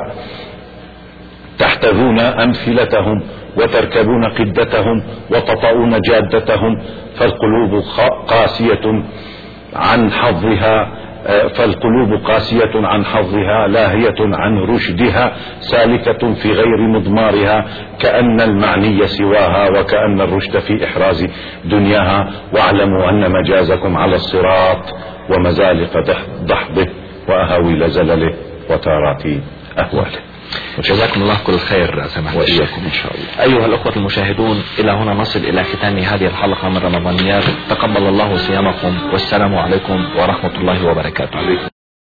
تحتذون أمثلتهم وتركبون قدتهم وتطؤون جادتهم فالقلوب قاسية عن حظها فالقلوب قاسية عن حظها لاهية عن رشدها سالكة في غير مضمارها كأن المعني سواها وكأن الرشد في إحراز دنياها واعلموا أن مجازكم على الصراط ومزالق دحضه وأهاويل زلله وتارات أهواله. جزاكم الله كل خير سماحة الشيخ إن شاء الله. أيها الأخوة المشاهدون إلى هنا نصل إلى ختام هذه الحلقة من رمضانيات. تقبل الله صيامكم والسلام عليكم ورحمة الله وبركاته.